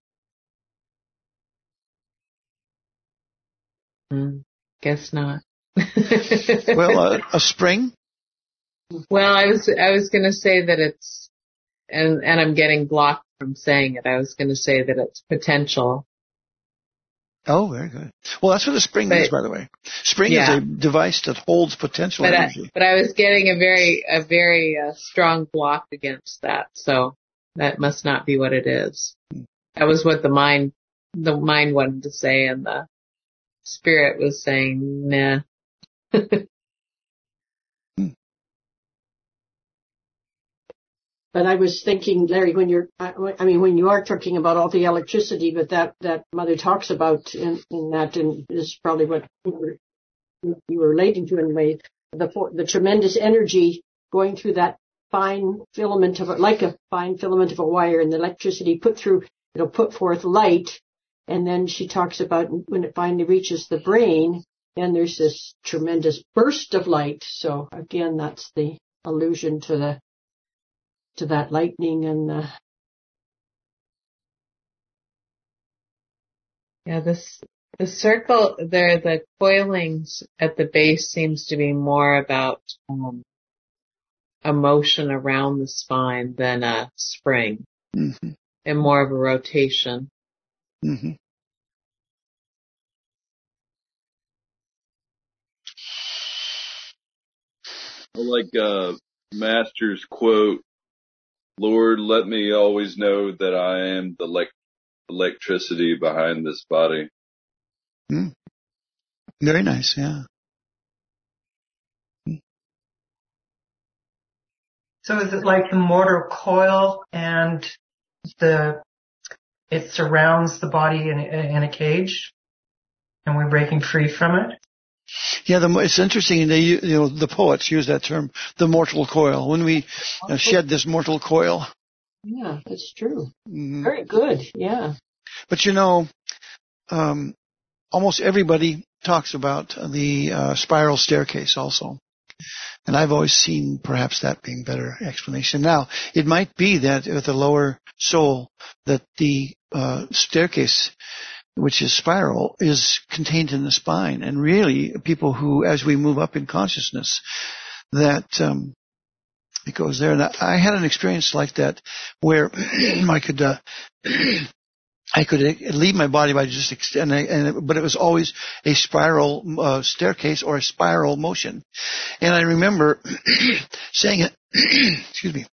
D: hmm, guess not.
A: Well, uh, a spring?
D: Well, I was, I was going to say that it's, and, and I'm getting blocked from saying it. I was going to say that it's potential.
A: Oh, very good. Well, that's what a spring
D: but,
A: is, by the way. Spring
D: yeah.
A: is a device that holds potential
D: but
A: energy.
D: I, but I was getting a very, a very uh, strong block against that. So that must not be what it is. That was what the mind, the mind wanted to say, and the spirit was saying, nah.
C: But I was thinking, Larry, when you're, I mean, when you are talking about all the electricity, but that, that Mother talks about in, in that, and this is probably what you were, you were relating to anyway, the, the tremendous energy going through that fine filament of, like a fine filament of a wire, and the electricity put through, it'll put forth light. And then she talks about when it finally reaches the brain, and there's this tremendous burst of light. So again, that's the allusion to the, to that lightning and uh
D: yeah, this the circle there, the coilings at the base seems to be more about um, a motion around the spine than a spring, mm-hmm. and more of a rotation.
A: Mm-hmm.
B: I like uh, Master's quote, "Lord, let me always know that I am the le- electricity behind this body."
A: Mm. Very nice, yeah. Mm.
F: So is it like the mortal coil, and the it surrounds the body in, in a cage, and we're breaking free from it?
A: Yeah, the, it's interesting. They, you know, the poets use that term, the mortal coil. When we uh, shed this mortal coil.
C: Yeah, that's true. Mm-hmm. Very good. Yeah.
A: But you know, um, almost everybody talks about the uh, spiral staircase also. And I've always seen perhaps that being better explanation. Now, it might be that with the lower soul, that the uh, staircase, which is spiral, is contained in the spine. And really, people who, as we move up in consciousness, that um, it goes there. And I, I had an experience like that where I could... Uh, I could leave my body by just extend, and but it was always a spiral uh, staircase or a spiral motion. And I remember saying it, excuse me.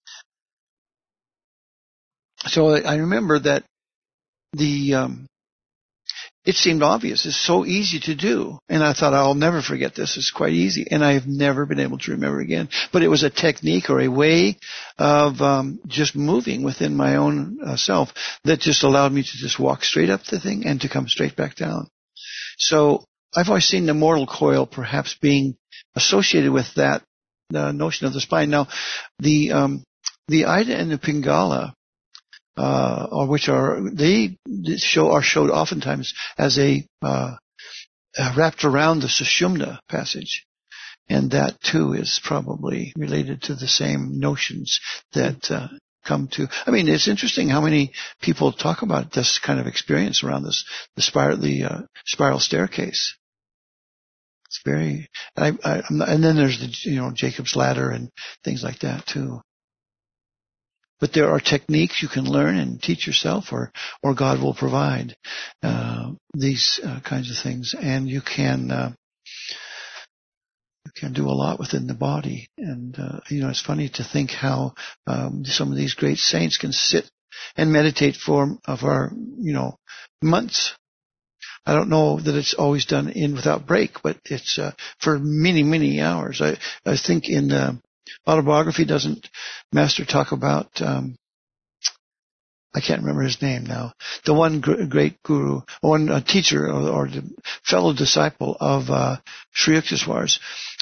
A: So I remember that the, um, it seemed obvious. It's so easy to do. And I thought, I'll never forget this. It's quite easy. And I've never been able to remember again. But it was a technique or a way of um, just moving within my own uh, self that just allowed me to just walk straight up the thing and to come straight back down. So I've always seen the mortal coil perhaps being associated with that uh, notion of the spine. Now, the um, the Ida and the Pingala, Uh, or which are they show are showed oftentimes as a uh, uh, wrapped around the Sushumna passage, and that too is probably related to the same notions that uh, come to. I mean, it's interesting how many people talk about this kind of experience around this the spiral the uh, spiral staircase. It's very, I, I, I'm not, and then there's the you know Jacob's ladder and things like that too. But there are techniques you can learn and teach yourself, or, or God will provide uh, these uh, kinds of things, and you can uh, you can do a lot within the body. And uh, you know, it's funny to think how um, some of these great saints can sit and meditate for of our you know months. I don't know that it's always done in without break, but it's uh, for many many hours. I I think in uh, autobiography, doesn't Master talk about, um, I can't remember his name now, the one gr- great guru, one uh, teacher or, or the fellow disciple of uh, Sri Yukteswar's,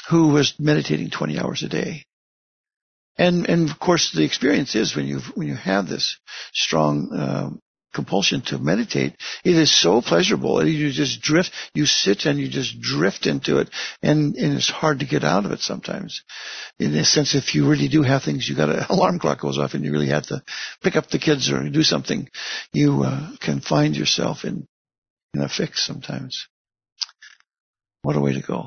A: who was meditating twenty hours a day. And, and of course the experience is when you, when you have this strong, uh, compulsion to meditate, it is so pleasurable. You just drift, you sit and you just drift into it, and, and it's hard to get out of it sometimes. In a sense, if you really do have things, you got an alarm clock goes off and you really have to pick up the kids or do something, you uh, can find yourself in, in a fix sometimes. What a way to go.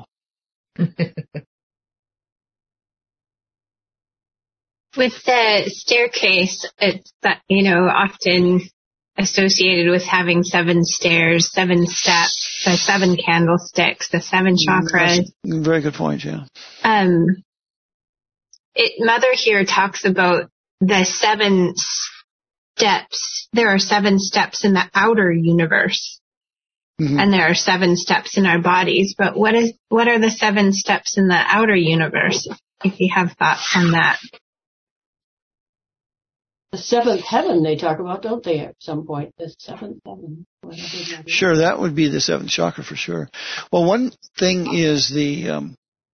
G: With the staircase, it's, you know, often associated with having seven stairs, seven steps, the seven candlesticks, the seven chakras.
A: That's a very good point, yeah.
G: Um, it, Mother here talks about the seven steps. There are seven steps in the outer universe, mm-hmm. and there are seven steps in our bodies. But what is what are the seven steps in the outer universe? If you have thoughts on that.
C: The seventh heaven they talk about, don't they, at some point? The seventh heaven.
A: Sure, that would be the seventh chakra for sure. Well, one thing is the um,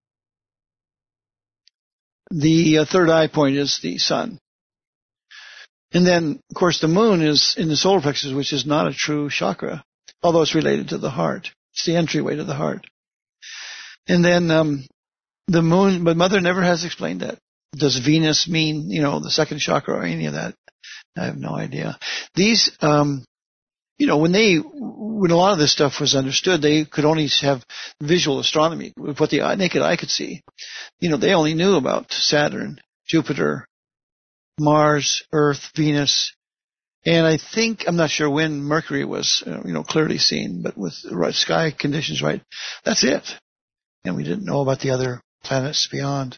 A: the uh, third eye point is the sun. And then, of course, the moon is in the solar plexus, which is not a true chakra, although it's related to the heart. It's the entryway to the heart. And then um, the moon, but Mother never has explained that. Does Venus mean, you know, the second chakra or any of that? I have no idea. These, um, you know, when they, when a lot of this stuff was understood, they could only have visual astronomy with what the eye, naked eye could see. You know, they only knew about Saturn, Jupiter, Mars, Earth, Venus, and I think, I'm not sure when Mercury was, uh, you know, clearly seen, but with the right sky conditions right, that's it. And we didn't know about the other planets beyond.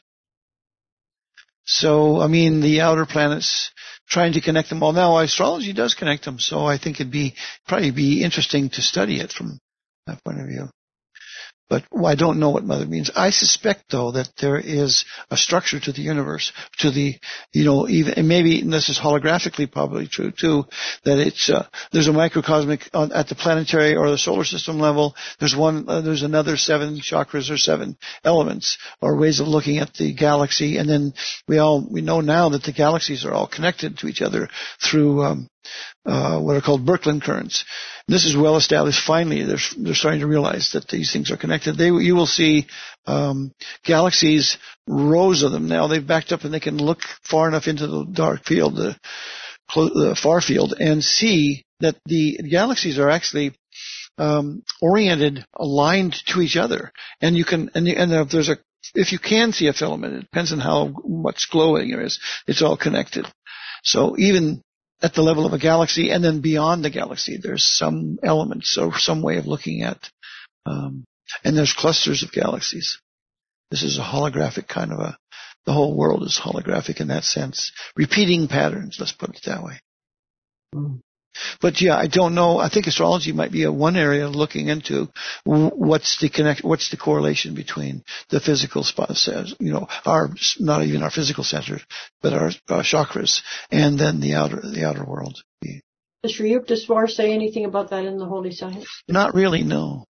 A: So, I mean, the outer planets, trying to connect them all. Now, astrology does connect them, so I think it'd be probably be interesting to study it from that point of view. But well, I don't know what Mother means. I suspect, though, that there is a structure to the universe, to the, you know, even, and maybe, and this is holographically probably true, too, that it's, uh, there's a microcosmic on, at the planetary or the solar system level. There's one, uh, there's another seven chakras or seven elements or ways of looking at the galaxy. And then we all, we know now that the galaxies are all connected to each other through, um, uh, what are called Birkeland currents. This is well established. Finally, they're, they're starting to realize that these things are connected. They, you will see um, galaxies, rows of them now. They've backed up and they can look far enough into the dark field, the, the far field, and see that the galaxies are actually um, oriented, aligned to each other. And you can, and, and if there's a, if you can see a filament, it depends on how much glowing there is. It's all connected. So even at the level of a galaxy and then beyond the galaxy, there's some elements or some way of looking at, um, and there's clusters of galaxies. This is a holographic kind of a, the whole world is holographic in that sense. Repeating patterns, let's put it that way. Mm. But yeah, I don't know. I think astrology might be a one area looking into what's the connect, what's the correlation between the physical spots, you know, our, not even our physical centers, but our, our chakras, and then the outer, the outer world.
C: Does Sri Yukteswar say anything about that in the Holy Science?
A: Not really, no.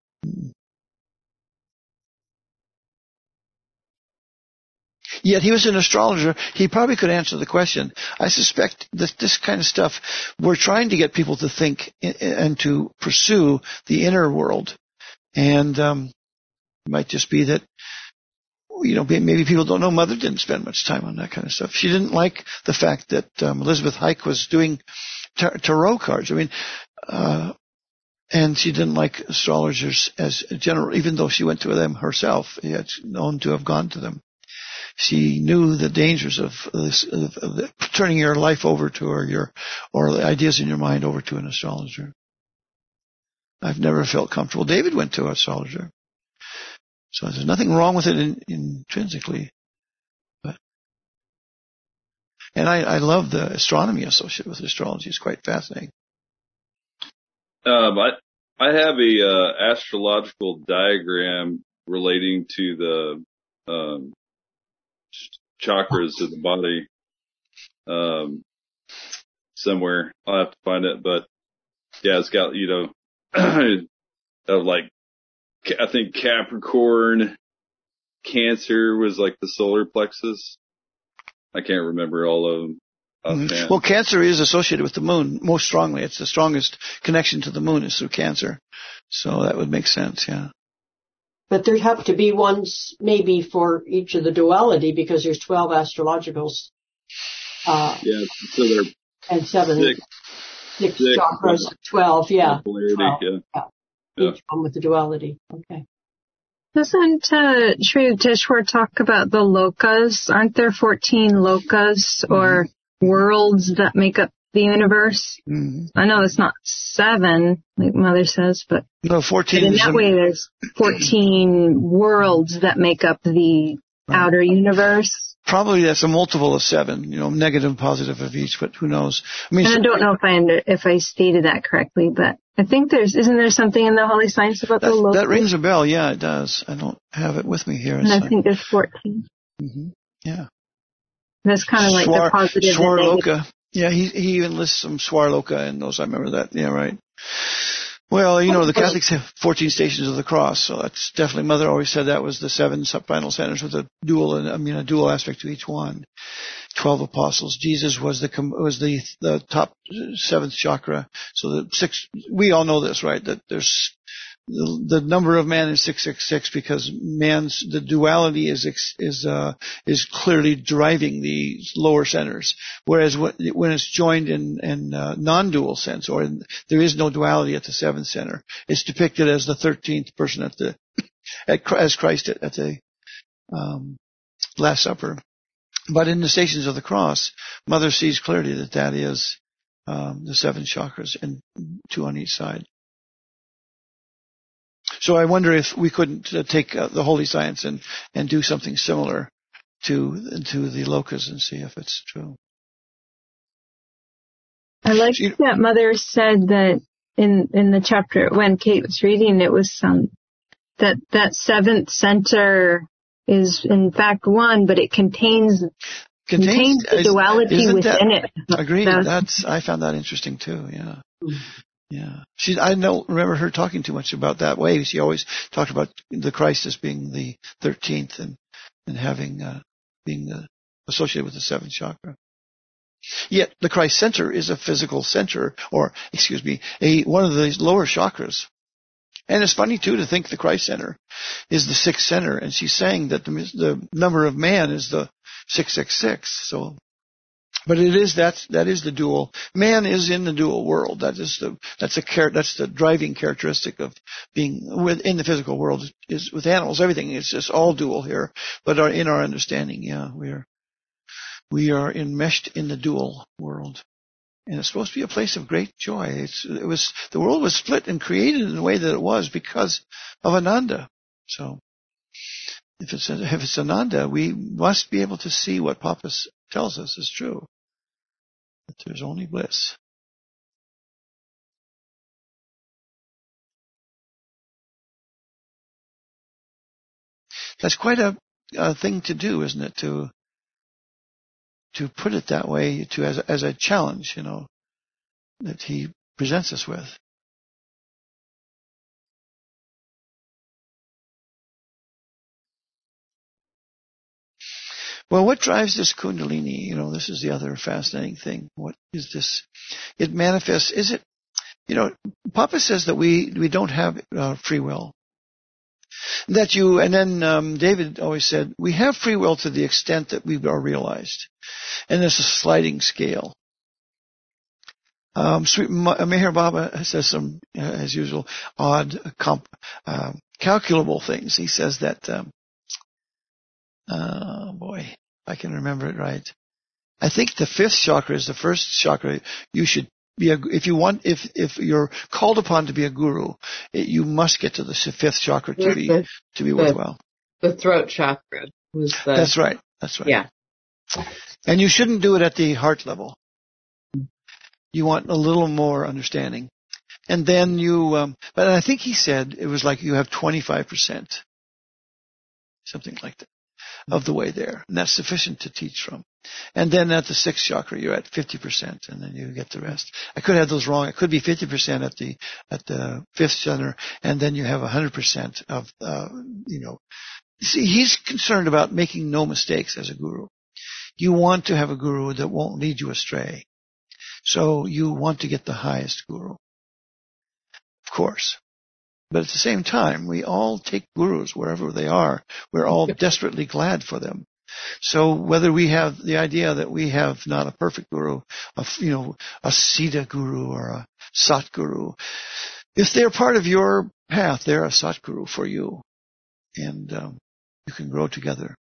A: Yet he was an astrologer. He probably could answer the question. I suspect that this kind of stuff, we're trying to get people to think and to pursue the inner world. And um, it might just be that, you know, maybe people don't know Mother didn't spend much time on that kind of stuff. She didn't like the fact that um, Elizabeth Hike was doing tar- tarot cards. I mean, uh, and she didn't like astrologers as a general, even though she went to them herself. She had known to have gone to them. She knew the dangers of, this, of, of turning your life over to or your, or the ideas in your mind over to an astrologer. I've never felt comfortable. David went to an astrologer. So there's nothing wrong with it in, intrinsically. But, and I, I love the astronomy associated with astrology. It's quite fascinating.
B: Um, I, I have a, uh, astrological diagram relating to the, um, chakras of the body, um, somewhere. I'll have to find it, but yeah, it's got, you know, of like, I think Capricorn, Cancer was like the solar plexus. I can't remember all of them.
A: Mm-hmm. Well, Cancer is associated with the moon most strongly. It's the strongest connection to the moon is through Cancer. So that would make sense, yeah.
C: But there'd have to be ones maybe for each of the duality because there's twelve astrologicals. Uh,
B: yeah, so they're
C: and seven,
B: six,
C: six,
B: six
C: chakras, twelve, yeah.
B: Polarity,
C: twelve,
B: yeah.
C: yeah.
B: yeah.
C: Each one with the duality, okay.
E: Doesn't uh, Sri Yukteswar talk about the lokas? Aren't there fourteen lokas or mm-hmm. worlds that make up the universe? Mm-hmm. I know it's not seven, like Mother says, but
A: no, fourteen.
E: But in
A: is
E: that
A: a...
E: way, there's fourteen worlds that make up the right. outer universe.
A: Probably that's a multiple of seven, you know, negative and positive of each, but who knows? I mean,
E: and
A: so...
E: I don't know if I under, if I stated that correctly, but I think there's isn't there something in the Holy Science about
A: that,
E: the lokas?
A: That rings a bell. Yeah, it does. I don't have it with me here.
E: And I think there's fourteen.
A: Mm-hmm. Yeah.
E: That's kind of like
A: Swar,
E: the positive.
A: Swarloka. Yeah, he he even lists some Swarloka in those. I remember that. Yeah, right. Well, you know, the Catholics have fourteen stations of the cross, so that's definitely, Mother always said that was the seven subfinal centers with a dual, I mean, a dual aspect to each one. Twelve apostles. Jesus was the was the the top seventh chakra. So the six. We all know this, right? That there's the, the number of man is six six six because man's the duality is is uh, is clearly driving the lower centers. Whereas when it's joined in in uh, non-dual sense, or in, there is no duality at the seventh center, it's depicted as the thirteenth person at the at, as Christ at, at the um, Last Supper. But in the Stations of the Cross, Mother sees clearly that that is um, the seven chakras and two on each side. So I wonder if we couldn't uh, take uh, the Holy Science and, and do something similar to to the lokas and see if it's true.
E: I like so, that Mother said that in in the chapter when Kate was reading, it was um, that that seventh center is in fact one, but it contains contains, contains the duality
A: is,
E: within
A: that,
E: it.
A: Agreed. That's, That's I found that interesting too. Yeah, yeah. She I don't remember her talking too much about that way. She always talked about the Christ as being the thirteenth and and having uh, being the, associated with the seventh chakra. Yet the Christ center is a physical center, or excuse me, a one of the lower chakras. And it's funny, too, to think the Christ center is the sixth center. And she's saying that the, the number of man is the six six six. So, but it is, that's, that is the dual. Man is in the dual world. That is the, that's a char, that's the driving characteristic of being within the physical world is with animals. Everything is just all dual here. But our, in our understanding, yeah, we are, we are enmeshed in the dual world. And it's supposed to be a place of great joy. It's, it was, the world was split and created in the way that it was because of Ananda. So, if it's, a, if it's Ananda, we must be able to see what Papa tells us is true. That there's only bliss. That's quite a, a thing to do, isn't it? To, to put it that way, to as a, as a challenge, you know, that he presents us with. Well, what drives this Kundalini? You know, this is the other fascinating thing. What is this? It manifests. Is it? You know, Papa says that we we don't have uh, free will. That you, and then um, David always said, we have free will to the extent that we are realized. And there's a sliding scale. Um, Sweet Meher Baba says some, uh, as usual, odd, comp, uh, calculable things. He says that, um, oh boy, I can remember it right. I think the fifth chakra is the first chakra you should be a, if you want, if, if you're called upon to be a guru, it, you must get to the fifth chakra to be,
D: the,
A: to be
D: the,
A: worthwhile.
D: The throat chakra was the...
A: That's right. That's right.
D: Yeah.
A: And you shouldn't do it at the heart level. You want a little more understanding. And then you, um, but I think he said it was like you have twenty-five percent. Something like that. Of the way there. And that's sufficient to teach from. And then at the sixth chakra, you're at fifty percent, and then you get the rest. I could have those wrong. It could be fifty percent at the, at the fifth center, and then you have one hundred percent of, uh, you know, See, he's concerned about making no mistakes as a guru. You want to have a guru that won't lead you astray. So you want to get the highest guru. Of course. But at the same time, we all take gurus wherever they are. We're all desperately glad for them. So whether we have the idea that we have not a perfect guru, a, you know, a Siddha guru or a Sat guru, if they're part of your path, they're a Sat guru for you. And um, you can grow together.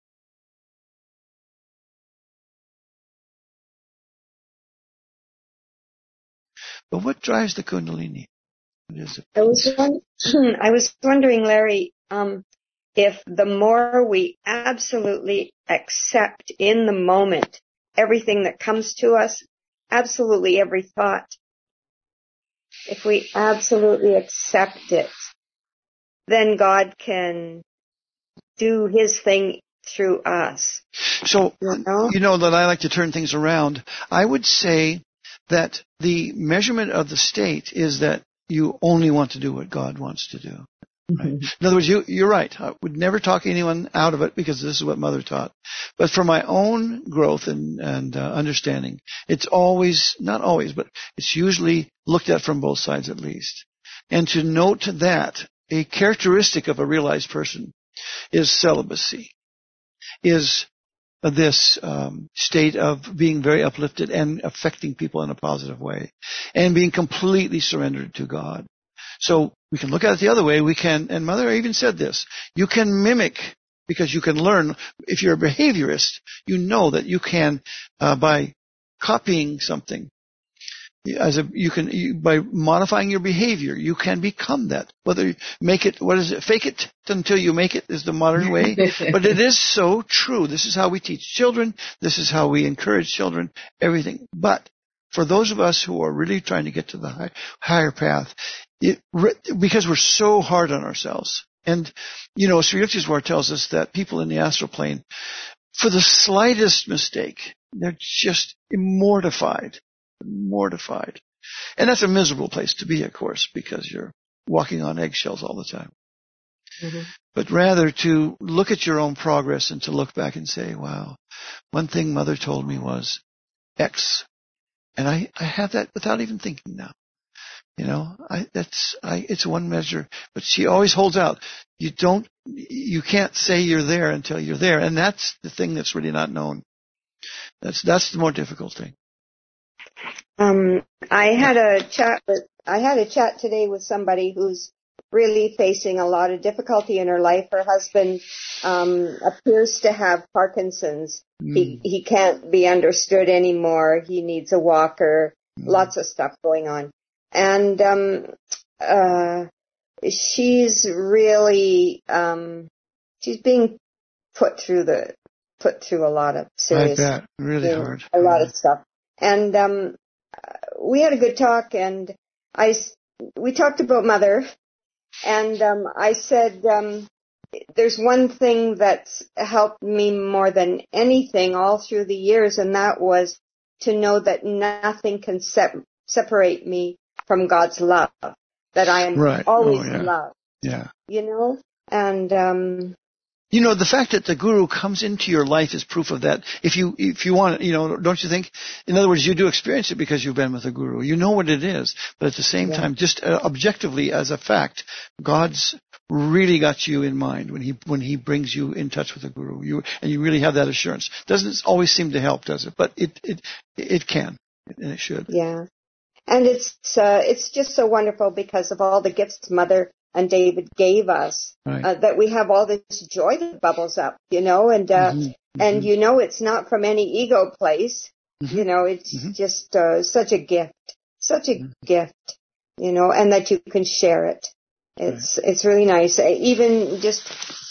A: But what drives the Kundalini? What is it?
H: I was, I was wondering, Larry, um, if the more we absolutely accept in the moment everything that comes to us, absolutely every thought, if we absolutely accept it, then God can do his thing through us.
A: So,
H: you know?
A: you know that I like to turn things around. I would say that the measurement of the state is that you only want to do what God wants to do. Right? Mm-hmm. In other words, you, you're right. I would never talk anyone out of it because this is what Mother taught. But for my own growth and, and uh, understanding, it's always, not always, but it's usually looked at from both sides at least. And to note that a characteristic of a realized person is celibacy, is this um, state of being very uplifted and affecting people in a positive way, and being completely surrendered to God. So we can look at it the other way. We can, and Mother even said this, you can mimic, because you can learn. If you're a behaviorist, you know that you can, uh, by copying something, as a, you can, you, by modifying your behavior, you can become that. Whether you make it, what is it, fake it until you make it is the modern way. But it is so true. This is how we teach children. This is how we encourage children, everything. But for those of us who are really trying to get to the high, higher path, it, because we're so hard on ourselves. And, you know, Sri Yukteswar tells us that people in the astral plane, for the slightest mistake, they're just mortified. Mortified. And that's a miserable place to be, of course, because you're walking on eggshells all the time. Mm-hmm. But rather to look at your own progress and to look back and say, wow, one thing Mother told me was X. And I, I have that without even thinking now. You know, I, that's, I, it's one measure, but she always holds out. You don't, you can't say you're there until you're there. And that's the thing that's really not known. That's, that's the more difficult thing.
H: Um, I had a chat with, I had a chat today with somebody who's really facing a lot of difficulty in her life. Her husband, um, appears to have Parkinson's. Mm. He, he can't be understood anymore. He needs a walker, mm. lots of stuff going on. And, um, uh, she's really, um, she's being put through the, put through a lot of serious,
A: I bet. Really you know, hard.
H: A lot of stuff. And, um, we had a good talk, and I, we talked about Mother, and, um, I said, um, there's one thing that's helped me more than anything all through the years, and that was to know that nothing can sep- separate me from God's love, that I am
A: right.
H: always
A: oh, yeah.
H: loved.
A: Yeah.
H: You know? And, um,
A: you know, the fact that the guru comes into your life is proof of that. If you, if you want, you know, don't you think? In other words, you do experience it because you've been with a guru. You know what it is. But at the same yeah. time, just uh, objectively as a fact, God's really got you in mind when he, when he brings you in touch with a guru. You, and you really have that assurance. Doesn't always seem to help, does it? But it, it, it can. And it should.
H: Yeah. And it's, uh, it's just so wonderful because of all the gifts Mother and David gave us, right. uh, that we have all this joy that bubbles up, you know, and, uh, mm-hmm. Mm-hmm. and you know, it's not from any ego place, mm-hmm. you know, it's mm-hmm. just, uh, such a gift, such a mm-hmm. gift, you know, and that you can share it. It's, right. it's really nice. Even just,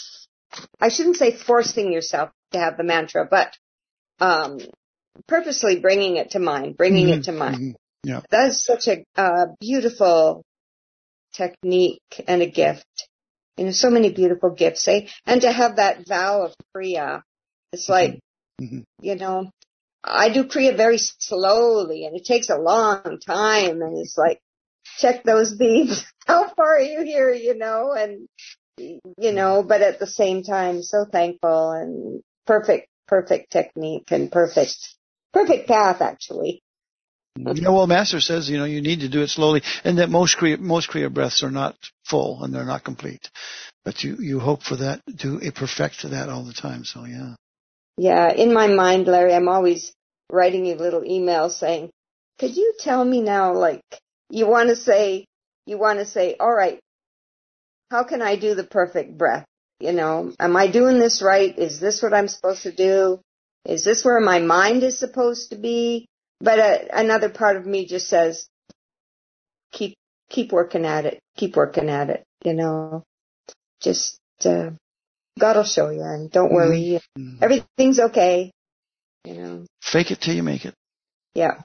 H: I shouldn't say forcing yourself to have the mantra, but, um, purposely bringing it to mind, bringing mm-hmm. it to mind.
A: Mm-hmm. Yeah.
H: That is such a, uh, beautiful technique and a gift. You know, so many beautiful gifts, eh? And to have that vow of Kriya, it's like, mm-hmm. you know, I do Kriya very slowly, and it takes a long time, and it's like, check those beads. How far are you here, you know? And you know, but at the same time, so thankful and perfect, perfect technique and perfect, perfect path, actually.
A: Yeah, well, Master says, you know, you need to do it slowly, and that most Kriya, most Kriya breaths are not full and they're not complete. But you, you hope for that, to perfect that all the time, so yeah.
H: Yeah, in my mind, Larry, I'm always writing you little emails saying, could you tell me now, like, you want to say, you want to say, all right, how can I do the perfect breath? You know, am I doing this right? Is this what I'm supposed to do? Is this where my mind is supposed to be? But uh, another part of me just says, keep, keep working at it. Keep working at it. You know, just, uh, God will show you, and don't worry. Mm-hmm. Everything's okay. You know.
A: Fake it till you make it.
H: Yeah.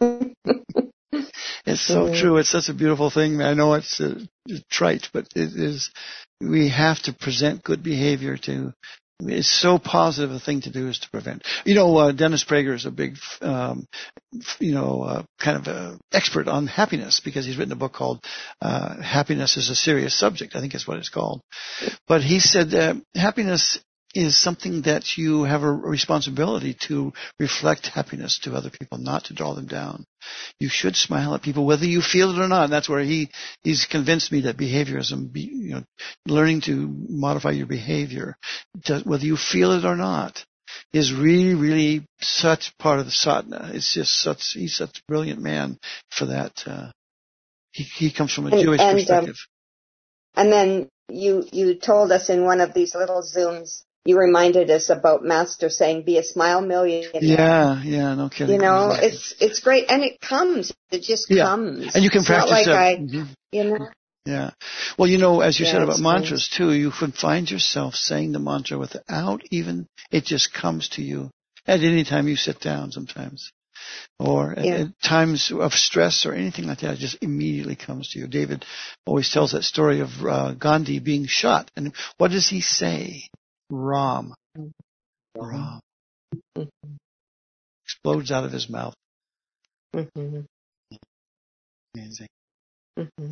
A: It's so mm-hmm. true. It's such a beautiful thing. I know it's uh, trite, but it is. We have to present good behavior to. It's so positive a thing to do is to prevent. You know, uh, Dennis Prager is a big, um, you know, uh, kind of a expert on happiness because he's written a book called uh, "Happiness is a Serious Subject." I think that's what it's called. But he said uh, happiness is something that you have a responsibility to reflect happiness to other people, not to draw them down. You should smile at people, whether you feel it or not. And that's where he, he's convinced me that behaviorism, be, you know, learning to modify your behavior, to, whether you feel it or not, is really, really such part of the sadhana. It's just such, he's such a brilliant man for that. Uh, he, he comes from a
H: and,
A: Jewish
H: and,
A: perspective.
H: Um, and then you, you told us in one of these little Zooms, you reminded us about Master saying, be a smile millionaire.
A: Yeah, yeah, no kidding.
H: You know, it's it's great. And it comes. It just
A: yeah.
H: comes.
A: And you can
H: it's
A: practice
H: not like
A: that.
H: I,
A: mm-hmm.
H: you know.
A: Yeah. Well, you know, as you
H: yeah,
A: said about mantras
H: nice.
A: too, you can find yourself saying the mantra without even, it just comes to you at any time you sit down sometimes. Or at,
H: yeah.
A: at times of stress or anything like that, it just immediately comes to you. David always tells that story of uh, Gandhi being shot. And what does he say? Ram. Ram.
H: Mm-hmm.
A: Explodes out of his mouth.
H: Mm-hmm.
A: Amazing.
H: Mm-hmm.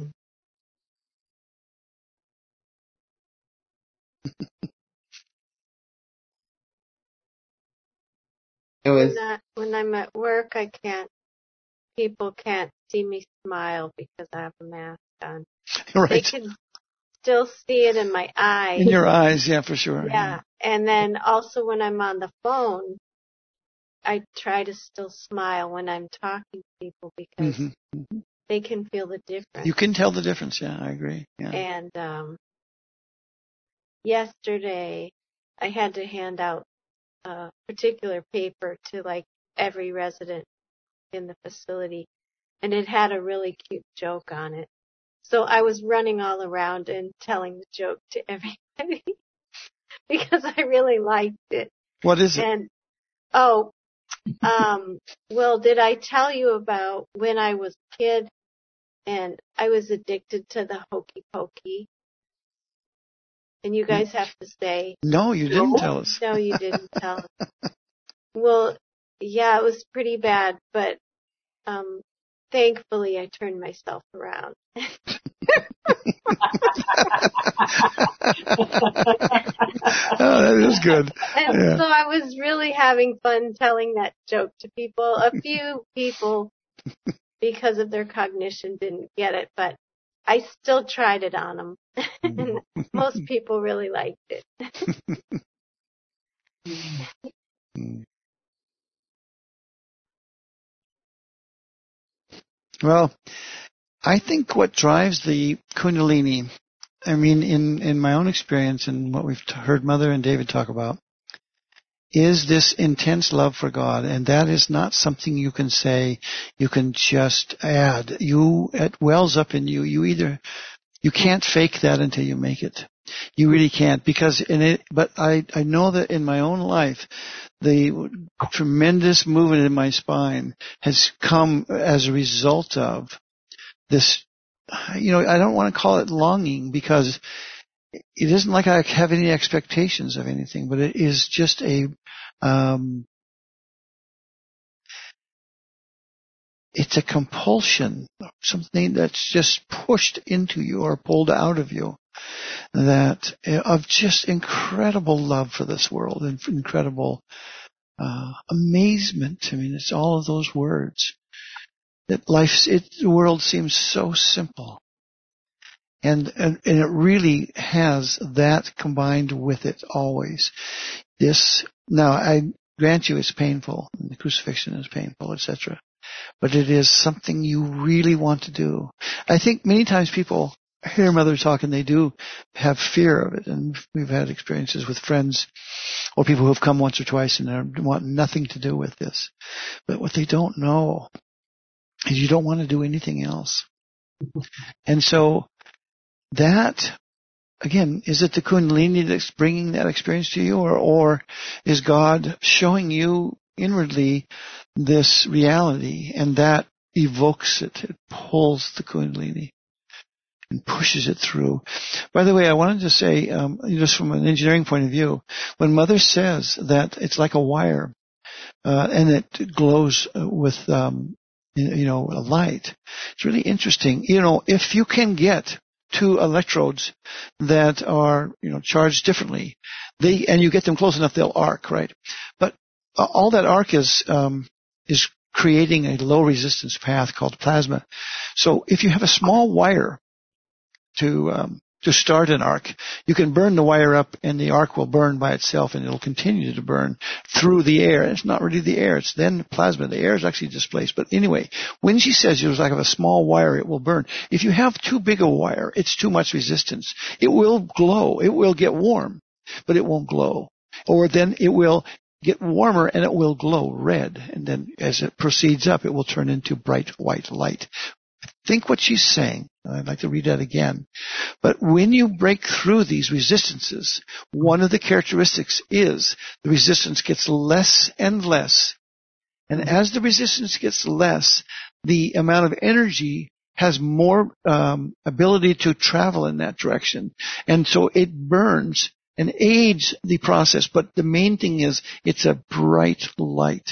D: It was
I: when, I, when I'm at work, I can't. People can't see me smile because I have a mask on.
A: Right.
I: They can still see it in my eyes.
A: In your eyes, yeah, for sure.
I: Yeah.
A: yeah.
I: And then also when I'm on the phone, I try to still smile when I'm talking to people because mm-hmm. they can feel the difference.
A: You can tell the difference, yeah, I agree. Yeah.
I: And um, yesterday, I had to hand out a particular paper to like every resident in the facility, and it had a really cute joke on it. So I was running all around and telling the joke to everybody because I really liked it.
A: What is it?
I: And oh, um, well, did I tell you about when I was a kid and I was addicted to the hokey pokey? And you guys have to say.
A: No, you didn't no. tell us.
I: No, you didn't tell us. Well, yeah, it was pretty bad, but um, thankfully I turned myself around.
A: Oh, that is good.
I: And
A: yeah.
I: so I was really having fun telling that joke to people. A few people, because of their cognition, didn't get it, but I still tried it on them. And most people really liked it.
A: Well, I think what drives the Kundalini, I mean, in, in my own experience and what we've heard Mother and David talk about, is this intense love for God. And that is not something you can say, you can just add. You, it wells up in you. You either, you can't fake that until you make it. You really can't, because in it, but I, I know that in my own life, the tremendous movement in my spine has come as a result of this, you know, I don't want to call it longing because it isn't like I have any expectations of anything, but it is just a, um, it's a compulsion, something that's just pushed into you or pulled out of you. that of just incredible love for this world and incredible uh, amazement. I mean, it's all of those words. That life, it, the world seems so simple. And, and, and it really has that combined with it always. This, now I grant you it's painful, and the crucifixion is painful, et cetera. But it is something you really want to do. I think many times people hear Mother talk and they do have fear of it. And we've had experiences with friends or people who have come once or twice and they want nothing to do with this. But what they don't know is you don't want to do anything else. And so that, again, is it the Kundalini that's bringing that experience to you, or, or is God showing you inwardly this reality, and that evokes it, it pulls the Kundalini and pushes it through. By the way, I wanted to say, um, just from an engineering point of view, when Mother says that it's like a wire, uh, and it glows with, um, you know, a light, it's really interesting. You know, if you can get two electrodes that are, you know, charged differently, they, and you get them close enough, they'll arc, right? But uh, all that arc is, um, is creating a low resistance path called plasma. So if you have a small wire to, um, to start an arc, you can burn the wire up and the arc will burn by itself and it'll continue to burn through the air. It's not really the air, it's then plasma. The air is actually displaced. But anyway, when she says it was like a small wire, it will burn. If you have too big a wire, it's too much resistance. It will glow. It will get warm, but it won't glow. Or then it will get warmer and it will glow red. And then as it proceeds up, it will turn into bright white light. Think what she's saying. I'd like to read that again. But when you break through these resistances, one of the characteristics is the resistance gets less and less. And as the resistance gets less, the amount of energy has more um, ability to travel in that direction. And so it burns and aids the process. But the main thing is it's a bright light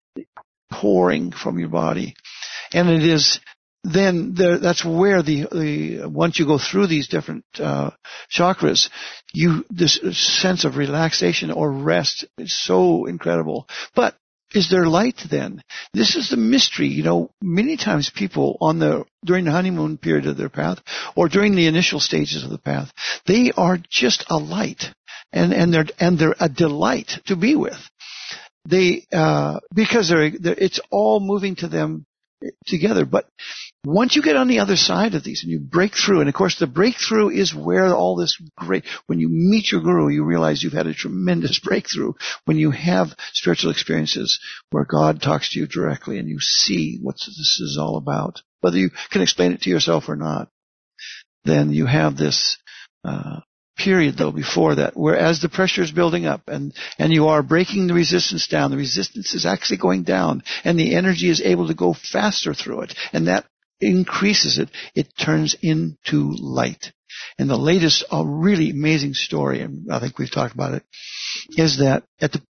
A: pouring from your body. And it is then there, that's where the, the, once you go through these different, uh, chakras, you, this sense of relaxation or rest is so incredible. But is there light then? This is the mystery. You know, many times people on the, during the honeymoon period of their path or during the initial stages of the path, they are just a light and, and they're, and they're a delight to be with. They, uh, because they're, they're it's all moving to them together. But once you get on the other side of these and you break through, and of course the breakthrough is where all this great, when you meet your guru, you realize you've had a tremendous breakthrough. When you have spiritual experiences where God talks to you directly and you see what this is all about, whether you can explain it to yourself or not, then you have this, uh, period though before that, where as the pressure is building up and, and you are breaking the resistance down, the resistance is actually going down and the energy is able to go faster through it. And that increases it. It turns into light. And the latest, a really amazing story, and I think we've talked about it, is that at the,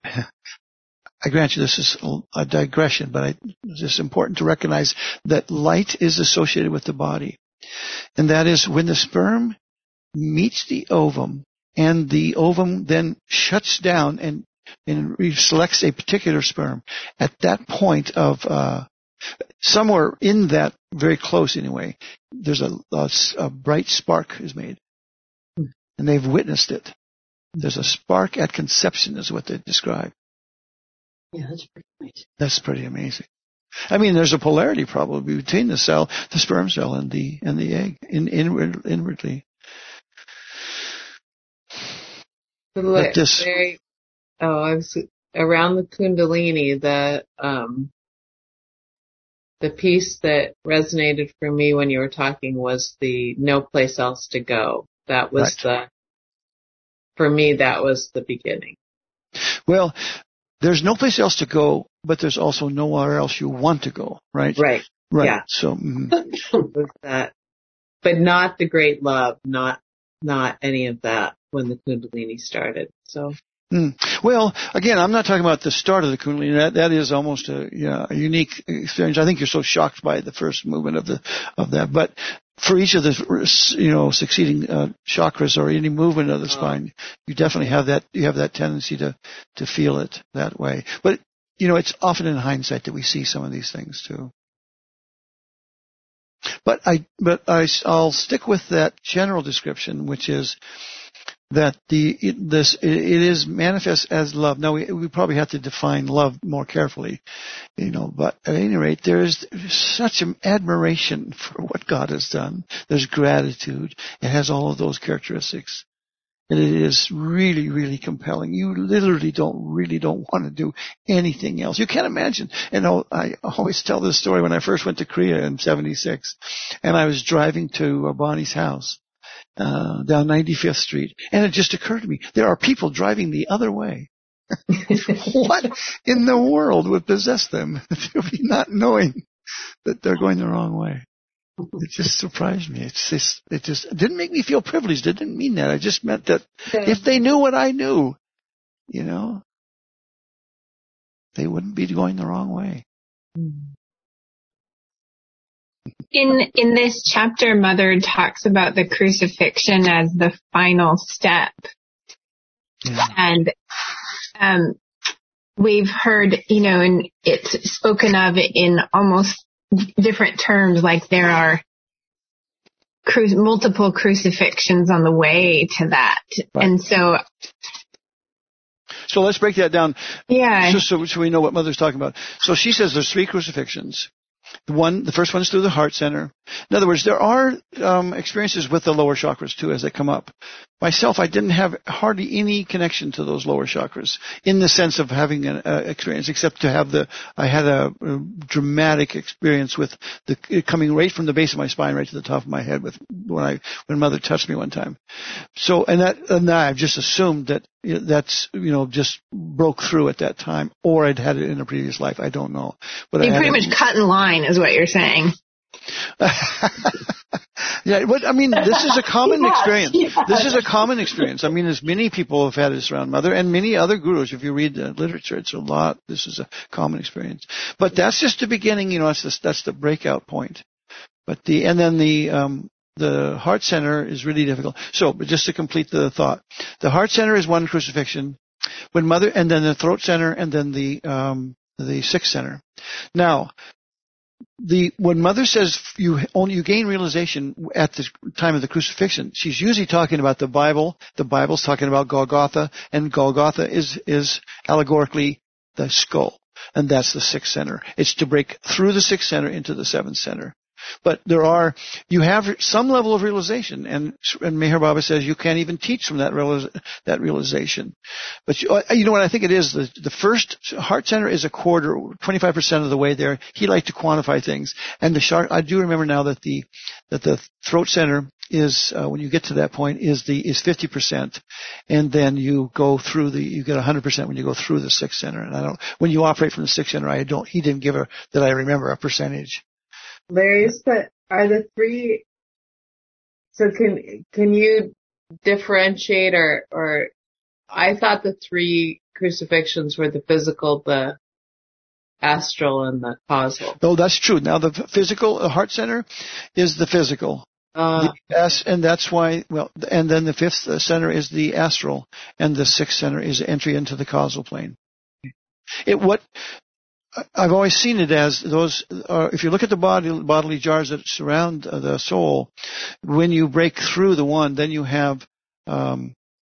A: I grant you this is a digression, but I, it's just important to recognize that light is associated with the body. And that is when the sperm meets the ovum, and the ovum then shuts down and, and selects a particular sperm. At that point of, uh, somewhere in that, very close anyway, there's a, a, a bright spark is made. And they've witnessed it. There's a spark at conception is what they describe.
C: Yeah, that's pretty amazing. That's
A: pretty amazing. I mean, there's a polarity probably between the cell, the sperm cell, and the, and the egg, in, inward, inwardly.
D: But this, very, oh, I was around the Kundalini. The um, the piece that resonated for me when you were talking was the no place else to go. That was right. the, for me, that was the beginning.
A: Well, there's no place else to go, but there's also nowhere else you want to go, right?
D: Right.
A: Right.
D: Yeah.
A: So, mm-hmm.
D: was that, but not the great love, not not any of that. When the Kundalini started, so. Mm.
A: Well, again, I'm not talking about the start of the Kundalini. That that is almost a, you know, a unique experience. I think you're so shocked by the first movement of the of that. But for each of the, you know, succeeding uh, chakras or any movement of the spine, you definitely have that, you have that tendency to, to feel it that way. But, you know, it's often in hindsight that we see some of these things too. But I, but I, I'll stick with that general description, which is that the, it, this, it is manifest as love. Now we, we probably have to define love more carefully, you know, but at any rate, there is such an admiration for what God has done. There's gratitude. It has all of those characteristics. And it is really, really compelling. You literally don't, really don't want to do anything else. You can't imagine. And I always tell this story when I first went to Korea in seventy-six, and I was driving to Bonnie's house, uh, down ninety-fifth Street, and it just occurred to me, there are people driving the other way. What in the world would possess them to be not knowing that they're going the wrong way? It just surprised me. It's just, it just it didn't make me feel privileged. It didn't mean that. I just meant that if they knew what I knew, you know, they wouldn't be going the wrong way.
G: In in this chapter, Mother talks about the crucifixion as the final step. Yeah. And um, we've heard, you know, and it's spoken of in almost different terms, like there are cru- multiple crucifixions on the way to that. Right. And so...
A: So let's break that down.
G: Yeah.
A: Just so, so we know what Mother's talking about. So she says there's three crucifixions. The one, the first one is through the heart center. In other words, there are um, experiences with the lower chakras too as they come up. Myself, I didn't have hardly any connection to those lower chakras in the sense of having an uh, experience, except to have the. I had a, a dramatic experience with the it coming right from the base of my spine right to the top of my head with when I when Mother touched me one time. So and that and I've just assumed that you know, that's you know just broke through at that time, or I'd had it in a previous life. I don't know. But
G: you
A: I
G: pretty much it. cut in line, is what you're saying.
A: Yeah, but I mean, this is a common yes, experience. Yes. This is a common experience. I mean, as many people have had this around Mother, and many other gurus. If you read the literature, it's a lot. This is a common experience. But that's just the beginning. You know, that's the, that's the breakout point. But the and then the um, the heart center is really difficult. So, but just to complete the thought, the heart center is one crucifixion. When Mother, and then the throat center, and then the um, the sixth center. Now. The when Mother says you only you gain realization at the time of the crucifixion, she's usually talking about the Bible. The Bible's talking about Golgotha, and Golgotha is is allegorically the skull, and that's the sixth center. It's to break through the sixth center into the seventh center. But there are, you have some level of realization, and, and Meher Baba says you can't even teach from that realize, that realization. But you, you know what I think it is? The, the first heart center is a quarter, twenty-five percent of the way there. He liked to quantify things. And the shark, I do remember now that the, that the throat center is, uh, when you get to that point, is the, is fifty percent. And then you go through the, you get one hundred percent when you go through the sixth center. And I don't, when you operate from the sixth center, I don't, he didn't give a, that I remember a percentage.
D: Larry, but are the three, so can, can you differentiate or, or, I thought the three crucifixions were the physical, the astral, and the causal.
A: No, that's true. Now the physical, the heart center is the physical. Uh, the, and that's why, well, and then the fifth center is the astral, and the sixth center is entry into the causal plane. It, what, I've always seen it as those, uh, if you look at the body, bodily jars that surround uh, the soul, when you break through the one, then you have, um,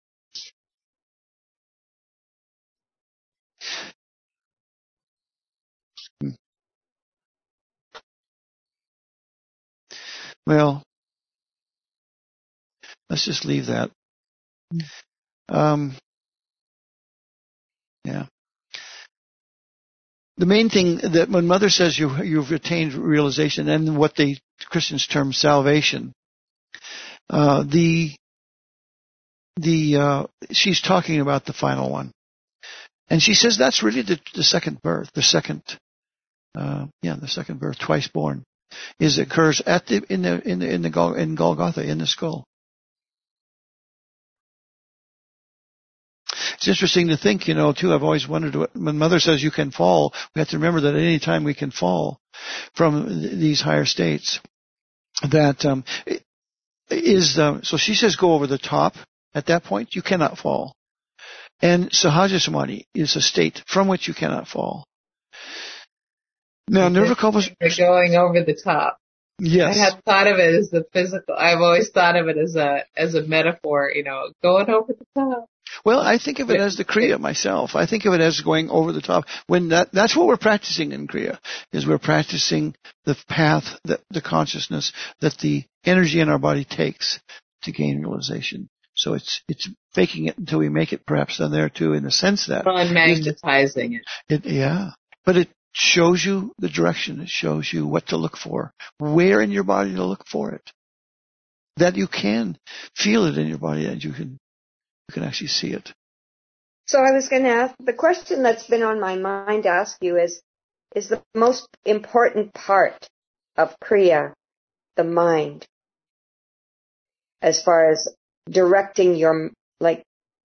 A: well, let's just leave that. Um, yeah. The main thing that when Mother says you, you've attained realization and what the Christians term salvation, uh, the, the, uh, she's talking about the final one. And she says that's really the, the second birth, the second, uh, yeah, the second birth, twice born, is occurs at the, in the, in the, in the, Gol- in Golgotha, in the skull. It's interesting to think, you know, too, I've always wondered what, when Mother says you can fall, we have to remember that at any time we can fall from th- these higher states. that um, is, uh, so she says go over the top. At that point, you cannot fall. And Sahaja Samadhi is a state from which you cannot fall. Now, Nirvikalpa...
D: Going over the top.
A: Yes.
D: I had thought of it as the physical. I've always thought of it as a as a metaphor, you know, going over the top.
A: Well, I think of it as the Kriya myself. I think of it as going over the top. When that, that's what we're practicing in Kriya, is we're practicing the path, that the consciousness that the energy in our body takes to gain realization. So it's it's faking it until we make it, perhaps, on there too, in the sense that.
D: Well, and magnetizing it.
A: it. Yeah. But it shows you the direction. It shows you what to look for, where in your body to look for it. That you can feel it in your body and you can you can actually see it.
H: So I was going to ask, the question that's been on my mind to ask you is, is the most important part of Kriya the mind? As far as directing your, like,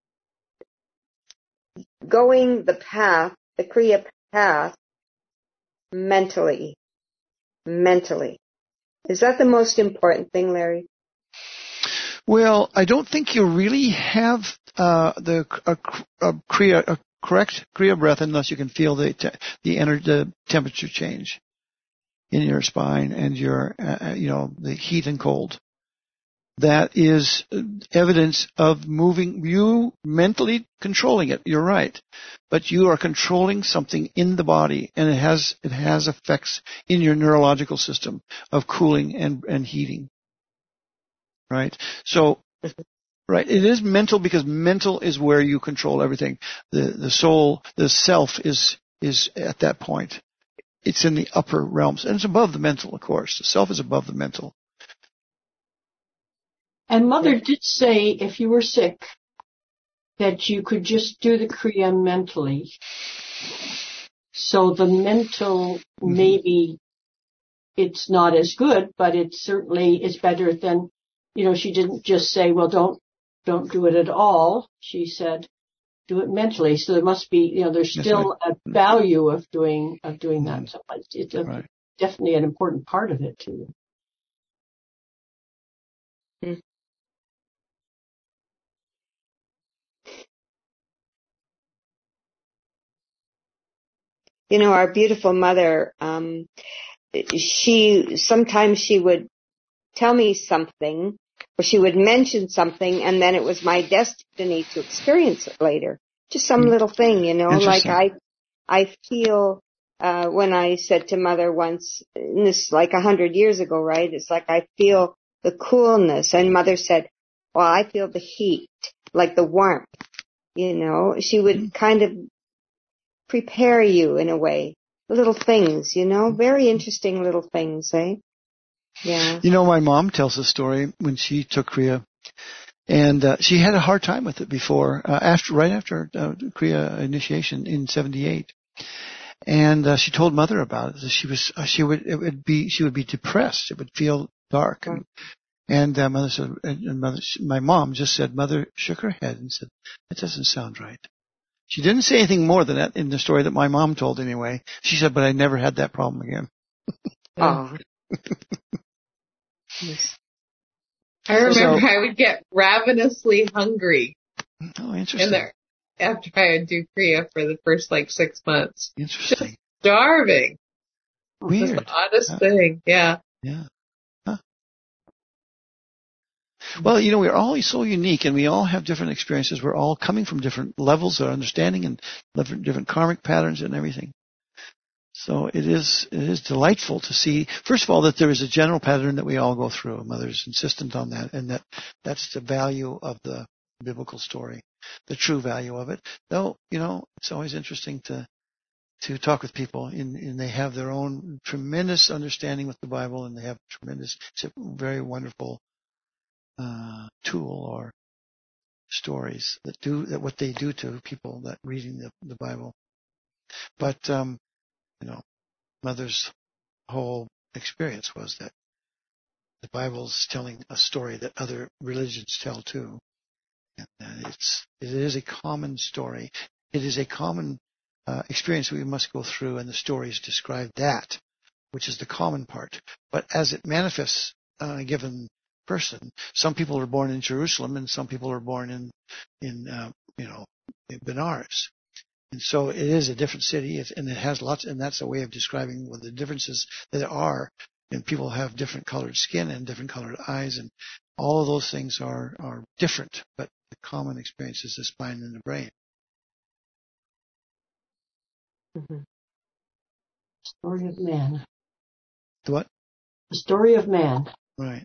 H: going the path, the Kriya path, mentally. Mentally. Is that the most important thing, Larry?
A: Well, I don't think you really have uh, the a, a kriya, a correct kriya breath unless you can feel the te- the energy, the temperature change in your spine and your uh, you know the heat and cold. That is evidence of moving, you mentally controlling it. You're right, but you are controlling something in the body, and it has it has effects in your neurological system of cooling and and heating. Right? So, right, it is mental because mental is where you control everything. The the soul, the self is is at that point. It's in the upper realms, and it's above the mental, of course. The self is above the mental.
C: And Mother did say if you were sick that you could just do the Kriya mentally. So the mental, mm-hmm. maybe it's not as good, but it certainly is better than, you know, she didn't just say, well, don't, don't do it at all. She said, do it mentally. So there must be, you know, there's still right. a value of doing, of doing that. So it's a, right. definitely an important part of it too. Mm. You know, our beautiful mother, um, she, sometimes she would tell me something, or she would mention something, and then it was my destiny to experience it later. Just some little thing, you know, like I, I feel, uh, when I said to Mother once, and this is like a hundred years ago, right? It's like I feel the coolness, and Mother said, well, I feel the heat, like the warmth, you know. She would kind of prepare you in a way. Little things, you know, very interesting little things, eh? Yeah.
A: You know, my mom tells a story when she took Kriya, and uh, she had a hard time with it before, uh, after right after uh, Kriya initiation in seventy-eight, and uh, she told Mother about it. She was, uh, she would, it would be, she would be depressed. It would feel dark, and, and uh, Mother said, and Mother, my mom just said, Mother shook her head and said, "That doesn't sound right." She didn't say anything more than that in the story that my mom told anyway. She said, but I never had that problem again.
H: Oh.
D: I remember so, I would get ravenously hungry.
A: Oh, interesting.
D: In there, after I would do Kriya for the first like six months.
A: Interesting.
D: Just starving.
A: Weird.
D: It was the oddest huh? thing. Yeah.
A: Yeah. Huh. Well, you know, we're all so unique, and we all have different experiences. We're all coming from different levels of understanding and different, different karmic patterns and everything. So it is it is delightful to see, first of all, that there is a general pattern that we all go through. Mother's insistent on that, and that that's the value of the biblical story, the true value of it. Though, you know, it's always interesting to to talk with people, and, and they have their own tremendous understanding with the Bible, and they have tremendous, it's a very wonderful uh, tool or stories that do that what they do to people that reading the, the Bible. But um, you know, Mother's whole experience was that the Bible's telling a story that other religions tell too. And it's, it is a common story. It is a common uh, experience we must go through, and the stories describe that, which is the common part. But as it manifests uh, given person. Some people are born in Jerusalem, and some people are born in in uh, you know in Benares. And so it is a different city, and it has lots, and that's a way of describing what the differences that there are. And people have different colored skin and different colored eyes, and all of those things are, are different, but the common experience is the spine and the brain.
C: Mm-hmm. Story of man.
A: The what?
C: The story of man.
A: Right.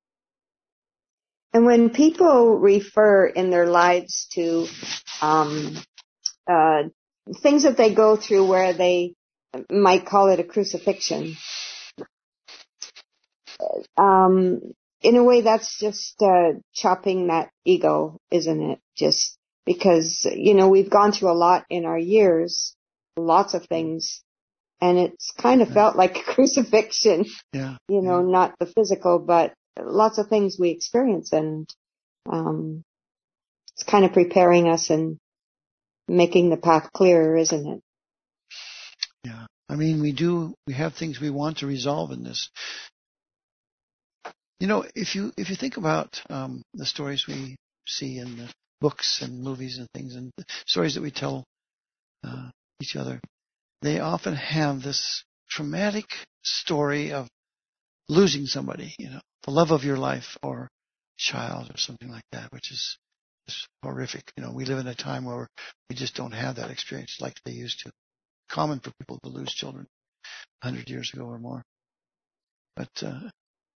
H: And when people refer in their lives to um, uh, things that they go through where they might call it a crucifixion, um, in a way that's just uh, chopping that ego, isn't it? Just because, you know, we've gone through a lot in our years, lots of things, and it's kind of felt like a crucifixion,
A: yeah.
H: you know,
A: yeah.
H: not the physical, but lots of things we experience, and um, it's kind of preparing us and making the path clearer, isn't it?
A: Yeah. I mean, we do, we have things we want to resolve in this. You know, if you if you think about um, the stories we see in the books and movies and things, and the stories that we tell uh, each other, they often have this traumatic story of losing somebody, you know, the love of your life or child or something like that, which is just horrific. You know, we live in a time where we just don't have that experience like they used to. Common for people to lose children a hundred years ago or more. But, uh,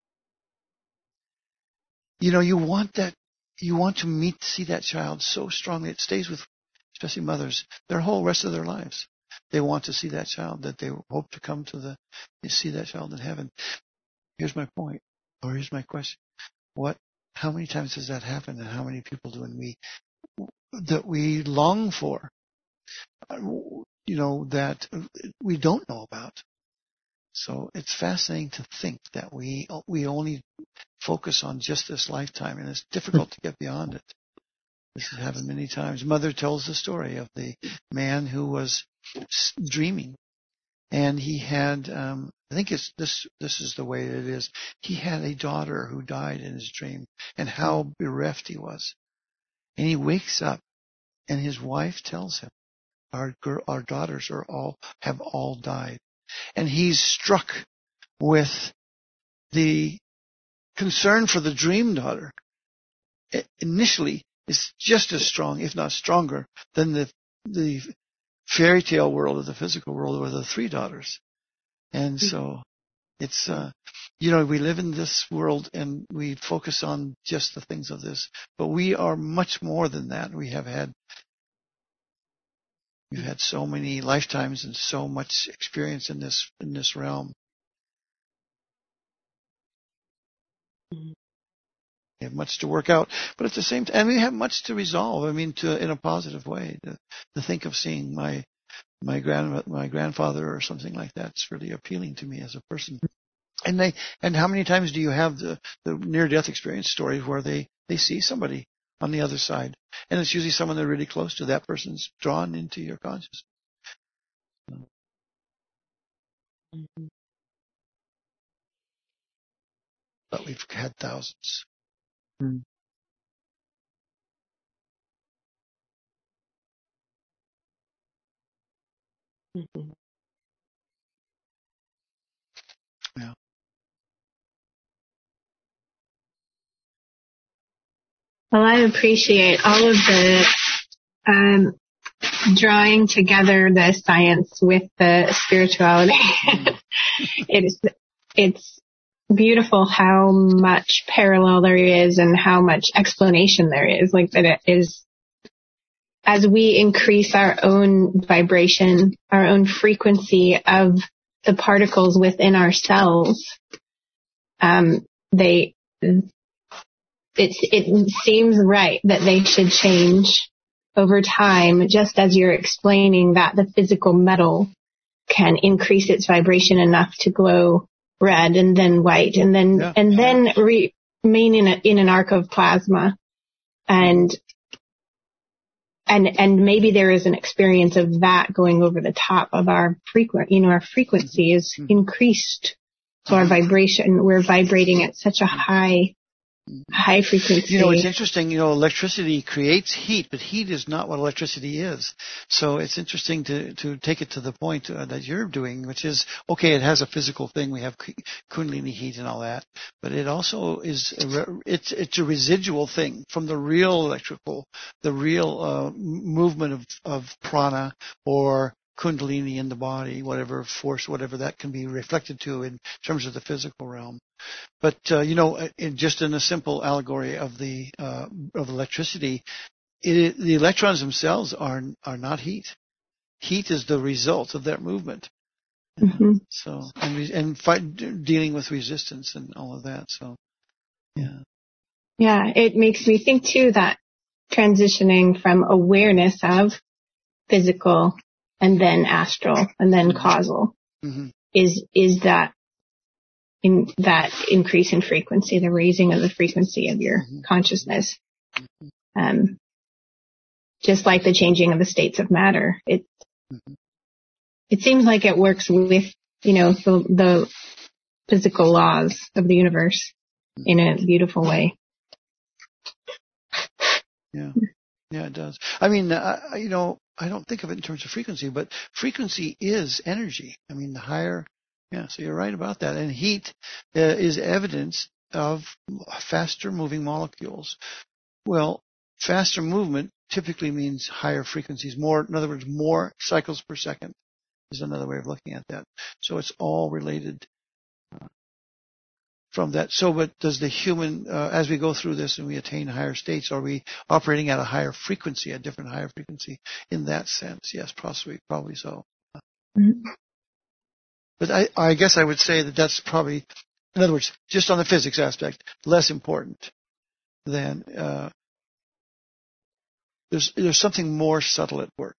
A: you know, you want that, you want to meet, see that child so strongly. It stays with, especially mothers, their whole rest of their lives. They want to see that child, that they hope to come to the, you see that child in heaven. Here's my point, or here's my question. What, how many times does that happen, and how many people do we, that we long for, you know, that we don't know about? So it's fascinating to think that we we only focus on just this lifetime, and it's difficult to get beyond it. This has happened many times. Mother tells the story of the man who was dreaming, and he had, um, I think it's this. This is the way it is. He had a daughter who died in his dream, and how bereft he was. And he wakes up, and his wife tells him, "Our girl, our daughters are all have all died," and he's struck with the concern for the dream daughter. It initially is just as strong, if not stronger, than the the fairy tale world or the physical world with the three daughters. And so it's, uh, you know, we live in this world and we focus on just the things of this, but we are much more than that. We have had, we've had so many lifetimes and so much experience in this, in this realm. We have much to work out, but at the same time, and we have much to resolve. I mean, to in a positive way. To, to think of seeing my my grand my grandfather or something like that's really appealing to me as a person. And they and how many times do you have the, the near death experience stories where they they see somebody on the other side, and it's usually someone they're really close to. That person's drawn into your consciousness. Mm-hmm. But we've had thousands. Mm-hmm.
C: Mm-hmm.
A: Yeah.
G: Well, I appreciate all of the um, drawing together the science with the spirituality. it's it's beautiful how much parallel there is and how much explanation there is. Like that it is, as we increase our own vibration, our own frequency of the particles within our cells, um, they, it's, it seems right that they should change over time, just as you're explaining that the physical metal can increase its vibration enough to glow red and then white and then, yeah, and then yeah. re- remain in a, in an arc of plasma. And, and, and maybe there is an experience of that going over the top of our frequent, you know, our frequency is mm-hmm. increased So our vibration, we're vibrating at such a high, high frequency.
A: You know, it's interesting, you know, electricity creates heat, but heat is not what electricity is. So it's interesting to, to take it to the point uh, that you're doing, which is, okay, it has a physical thing. We have Kundalini heat and all that, but it also is, a, it's, it's a residual thing from the real electrical, the real uh, movement of, of prana or Kundalini in the body, whatever force, whatever that can be reflected to in terms of the physical realm. But uh, you know, in, just in a simple allegory of the uh, of electricity, it, the electrons themselves are are not heat. Heat is the result of that movement.
G: Mm-hmm.
A: So and and fight, dealing with resistance and all of that. So yeah,
G: yeah, it makes me think too that transitioning from awareness of physical and then astral and then causal mm-hmm. is is that in that increase in frequency, the raising of the frequency of your mm-hmm. consciousness. Um, just like the changing of the states of matter. It mm-hmm. it seems like it works with, you know, the, the physical laws of the universe mm-hmm. in a beautiful way.
A: Yeah. Yeah, it does. I mean, uh, you know, I don't think of it in terms of frequency, but frequency is energy. I mean, the higher, yeah, so you're right about that. And heat uh, is evidence of faster moving molecules. Well, faster movement typically means higher frequencies, more, in other words, more cycles per second is another way of looking at that. So it's all related uh, from that. So, but does the human, uh, as we go through this and we attain higher states, are we operating at a higher frequency, a different higher frequency in that sense? Yes, possibly, probably so. Mm-hmm. But I, I guess I would say that that's probably, in other words, just on the physics aspect, less important than, uh, there's, there's something more subtle at work.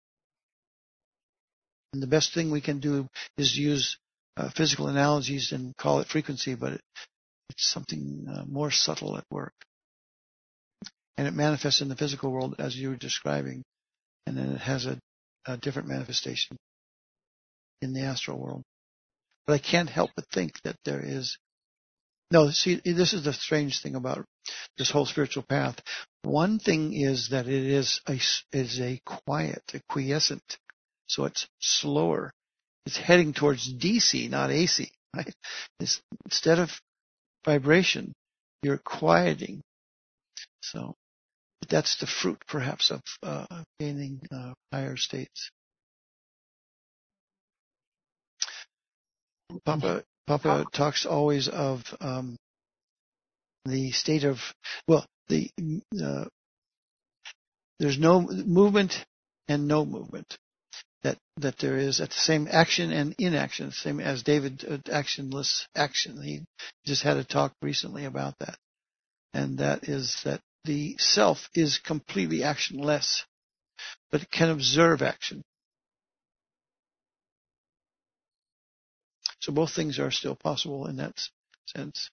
A: And the best thing we can do is use uh, physical analogies and call it frequency, but it, it's something uh, more subtle at work. And it manifests in the physical world as you were describing, and then it has a, a different manifestation in the astral world. But I can't help but think that there is, no, see, this is the strange thing about this whole spiritual path. One thing is that it is a, is a quiet, a quiescent, so it's slower. It's heading towards D C, not A C, right? It's, instead of vibration, you're quieting. So that's the fruit, perhaps, of uh, gaining uh, higher states. Papa, Papa talks always of um, the state of, well, the uh, there's no movement and no movement. That that there is at the same action and inaction, same as David, uh, actionless action. He just had a talk recently about that, and that is that the self is completely actionless, but it can observe action. So both things are still possible in that sense.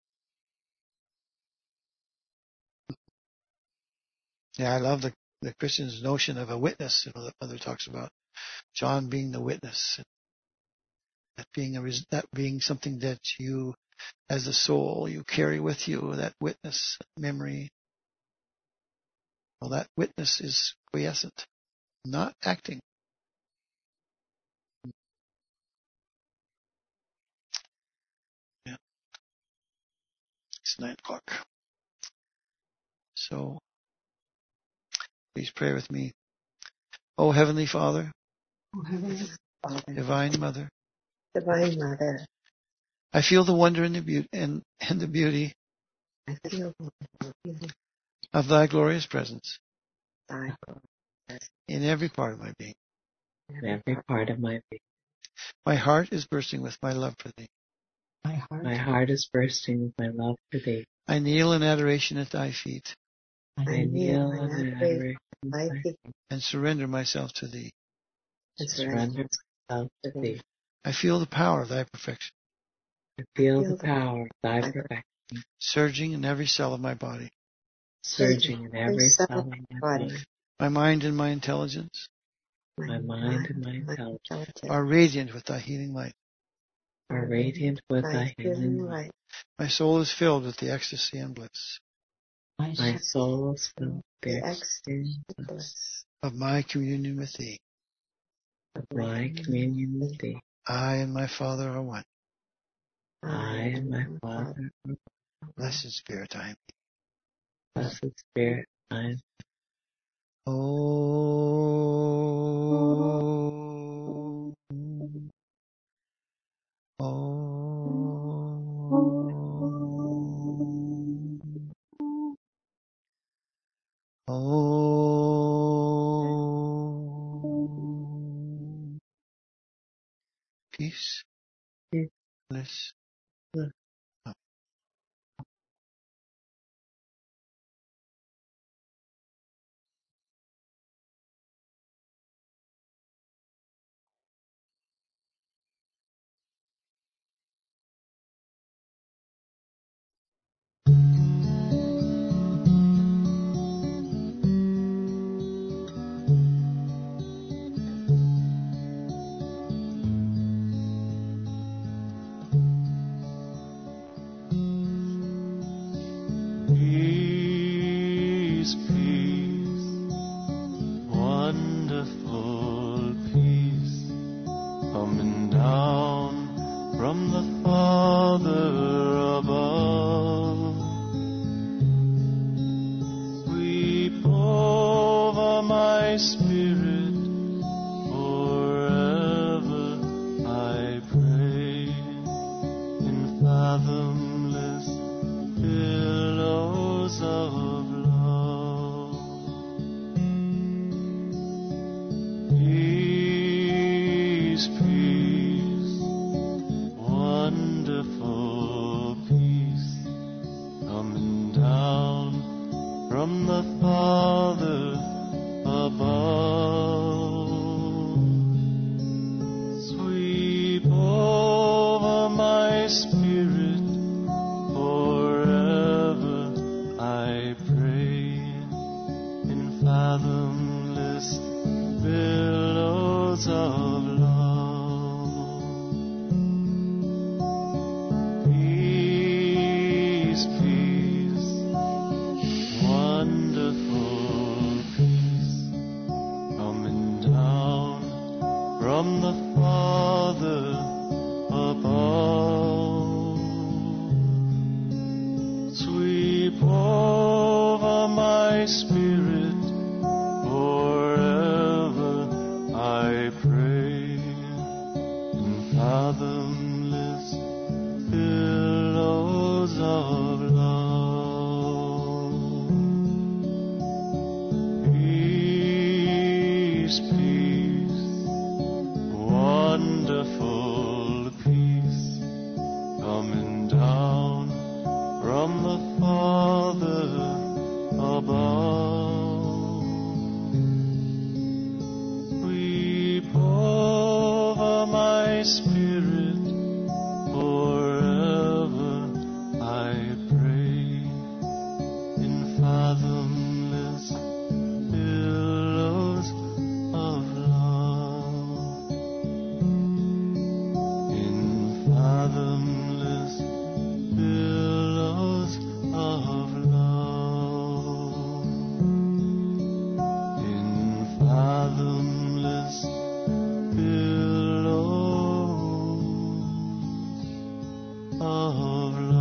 A: Yeah, I love the the Christian's notion of a witness. You know, that Mother talks about John being the witness. That being a that being something that you, as a soul, you carry with you, that witness memory. Well, that witness is quiescent, not acting. Yeah, it's nine o'clock. So, please pray with me. Oh, Heavenly Father,
H: oh, Heavenly Father,
A: Divine Mother,
H: Divine Mother,
A: I feel the wonder and the beauty and, and the beauty
H: I feel the beauty
A: of Thy glorious presence
H: Thy
A: in every part of my being.
D: In every part of my being.
A: My heart is bursting with my love for Thee.
H: My heart,
D: my heart is bursting with my love for Thee.
A: I kneel in adoration at Thy feet.
D: I kneel in adoration at Thy feet
A: and surrender myself to Thee.
D: And surrender myself to Thee.
A: I feel the power of Thy perfection.
D: I feel the power of Thy perfection.
A: Surging in every cell of my body.
D: Surging in every cell of my body.
A: My mind and my intelligence.
D: My mind and my intelligence
A: are radiant with Thy healing light.
D: are radiant with thy healing light.
A: My soul is filled with the ecstasy and bliss.
D: My soul is filled with the ecstasy and bliss
A: of my communion with thee.
D: Of my communion with thee.
A: I and my Father are one.
D: I and my Father are one.
A: Blessed Spirit, I am.
D: Blessed Spirit, I am.
A: Oh, oh, oh, peace,
D: peace,
A: bliss,
D: bliss.
A: Oh.
J: of love.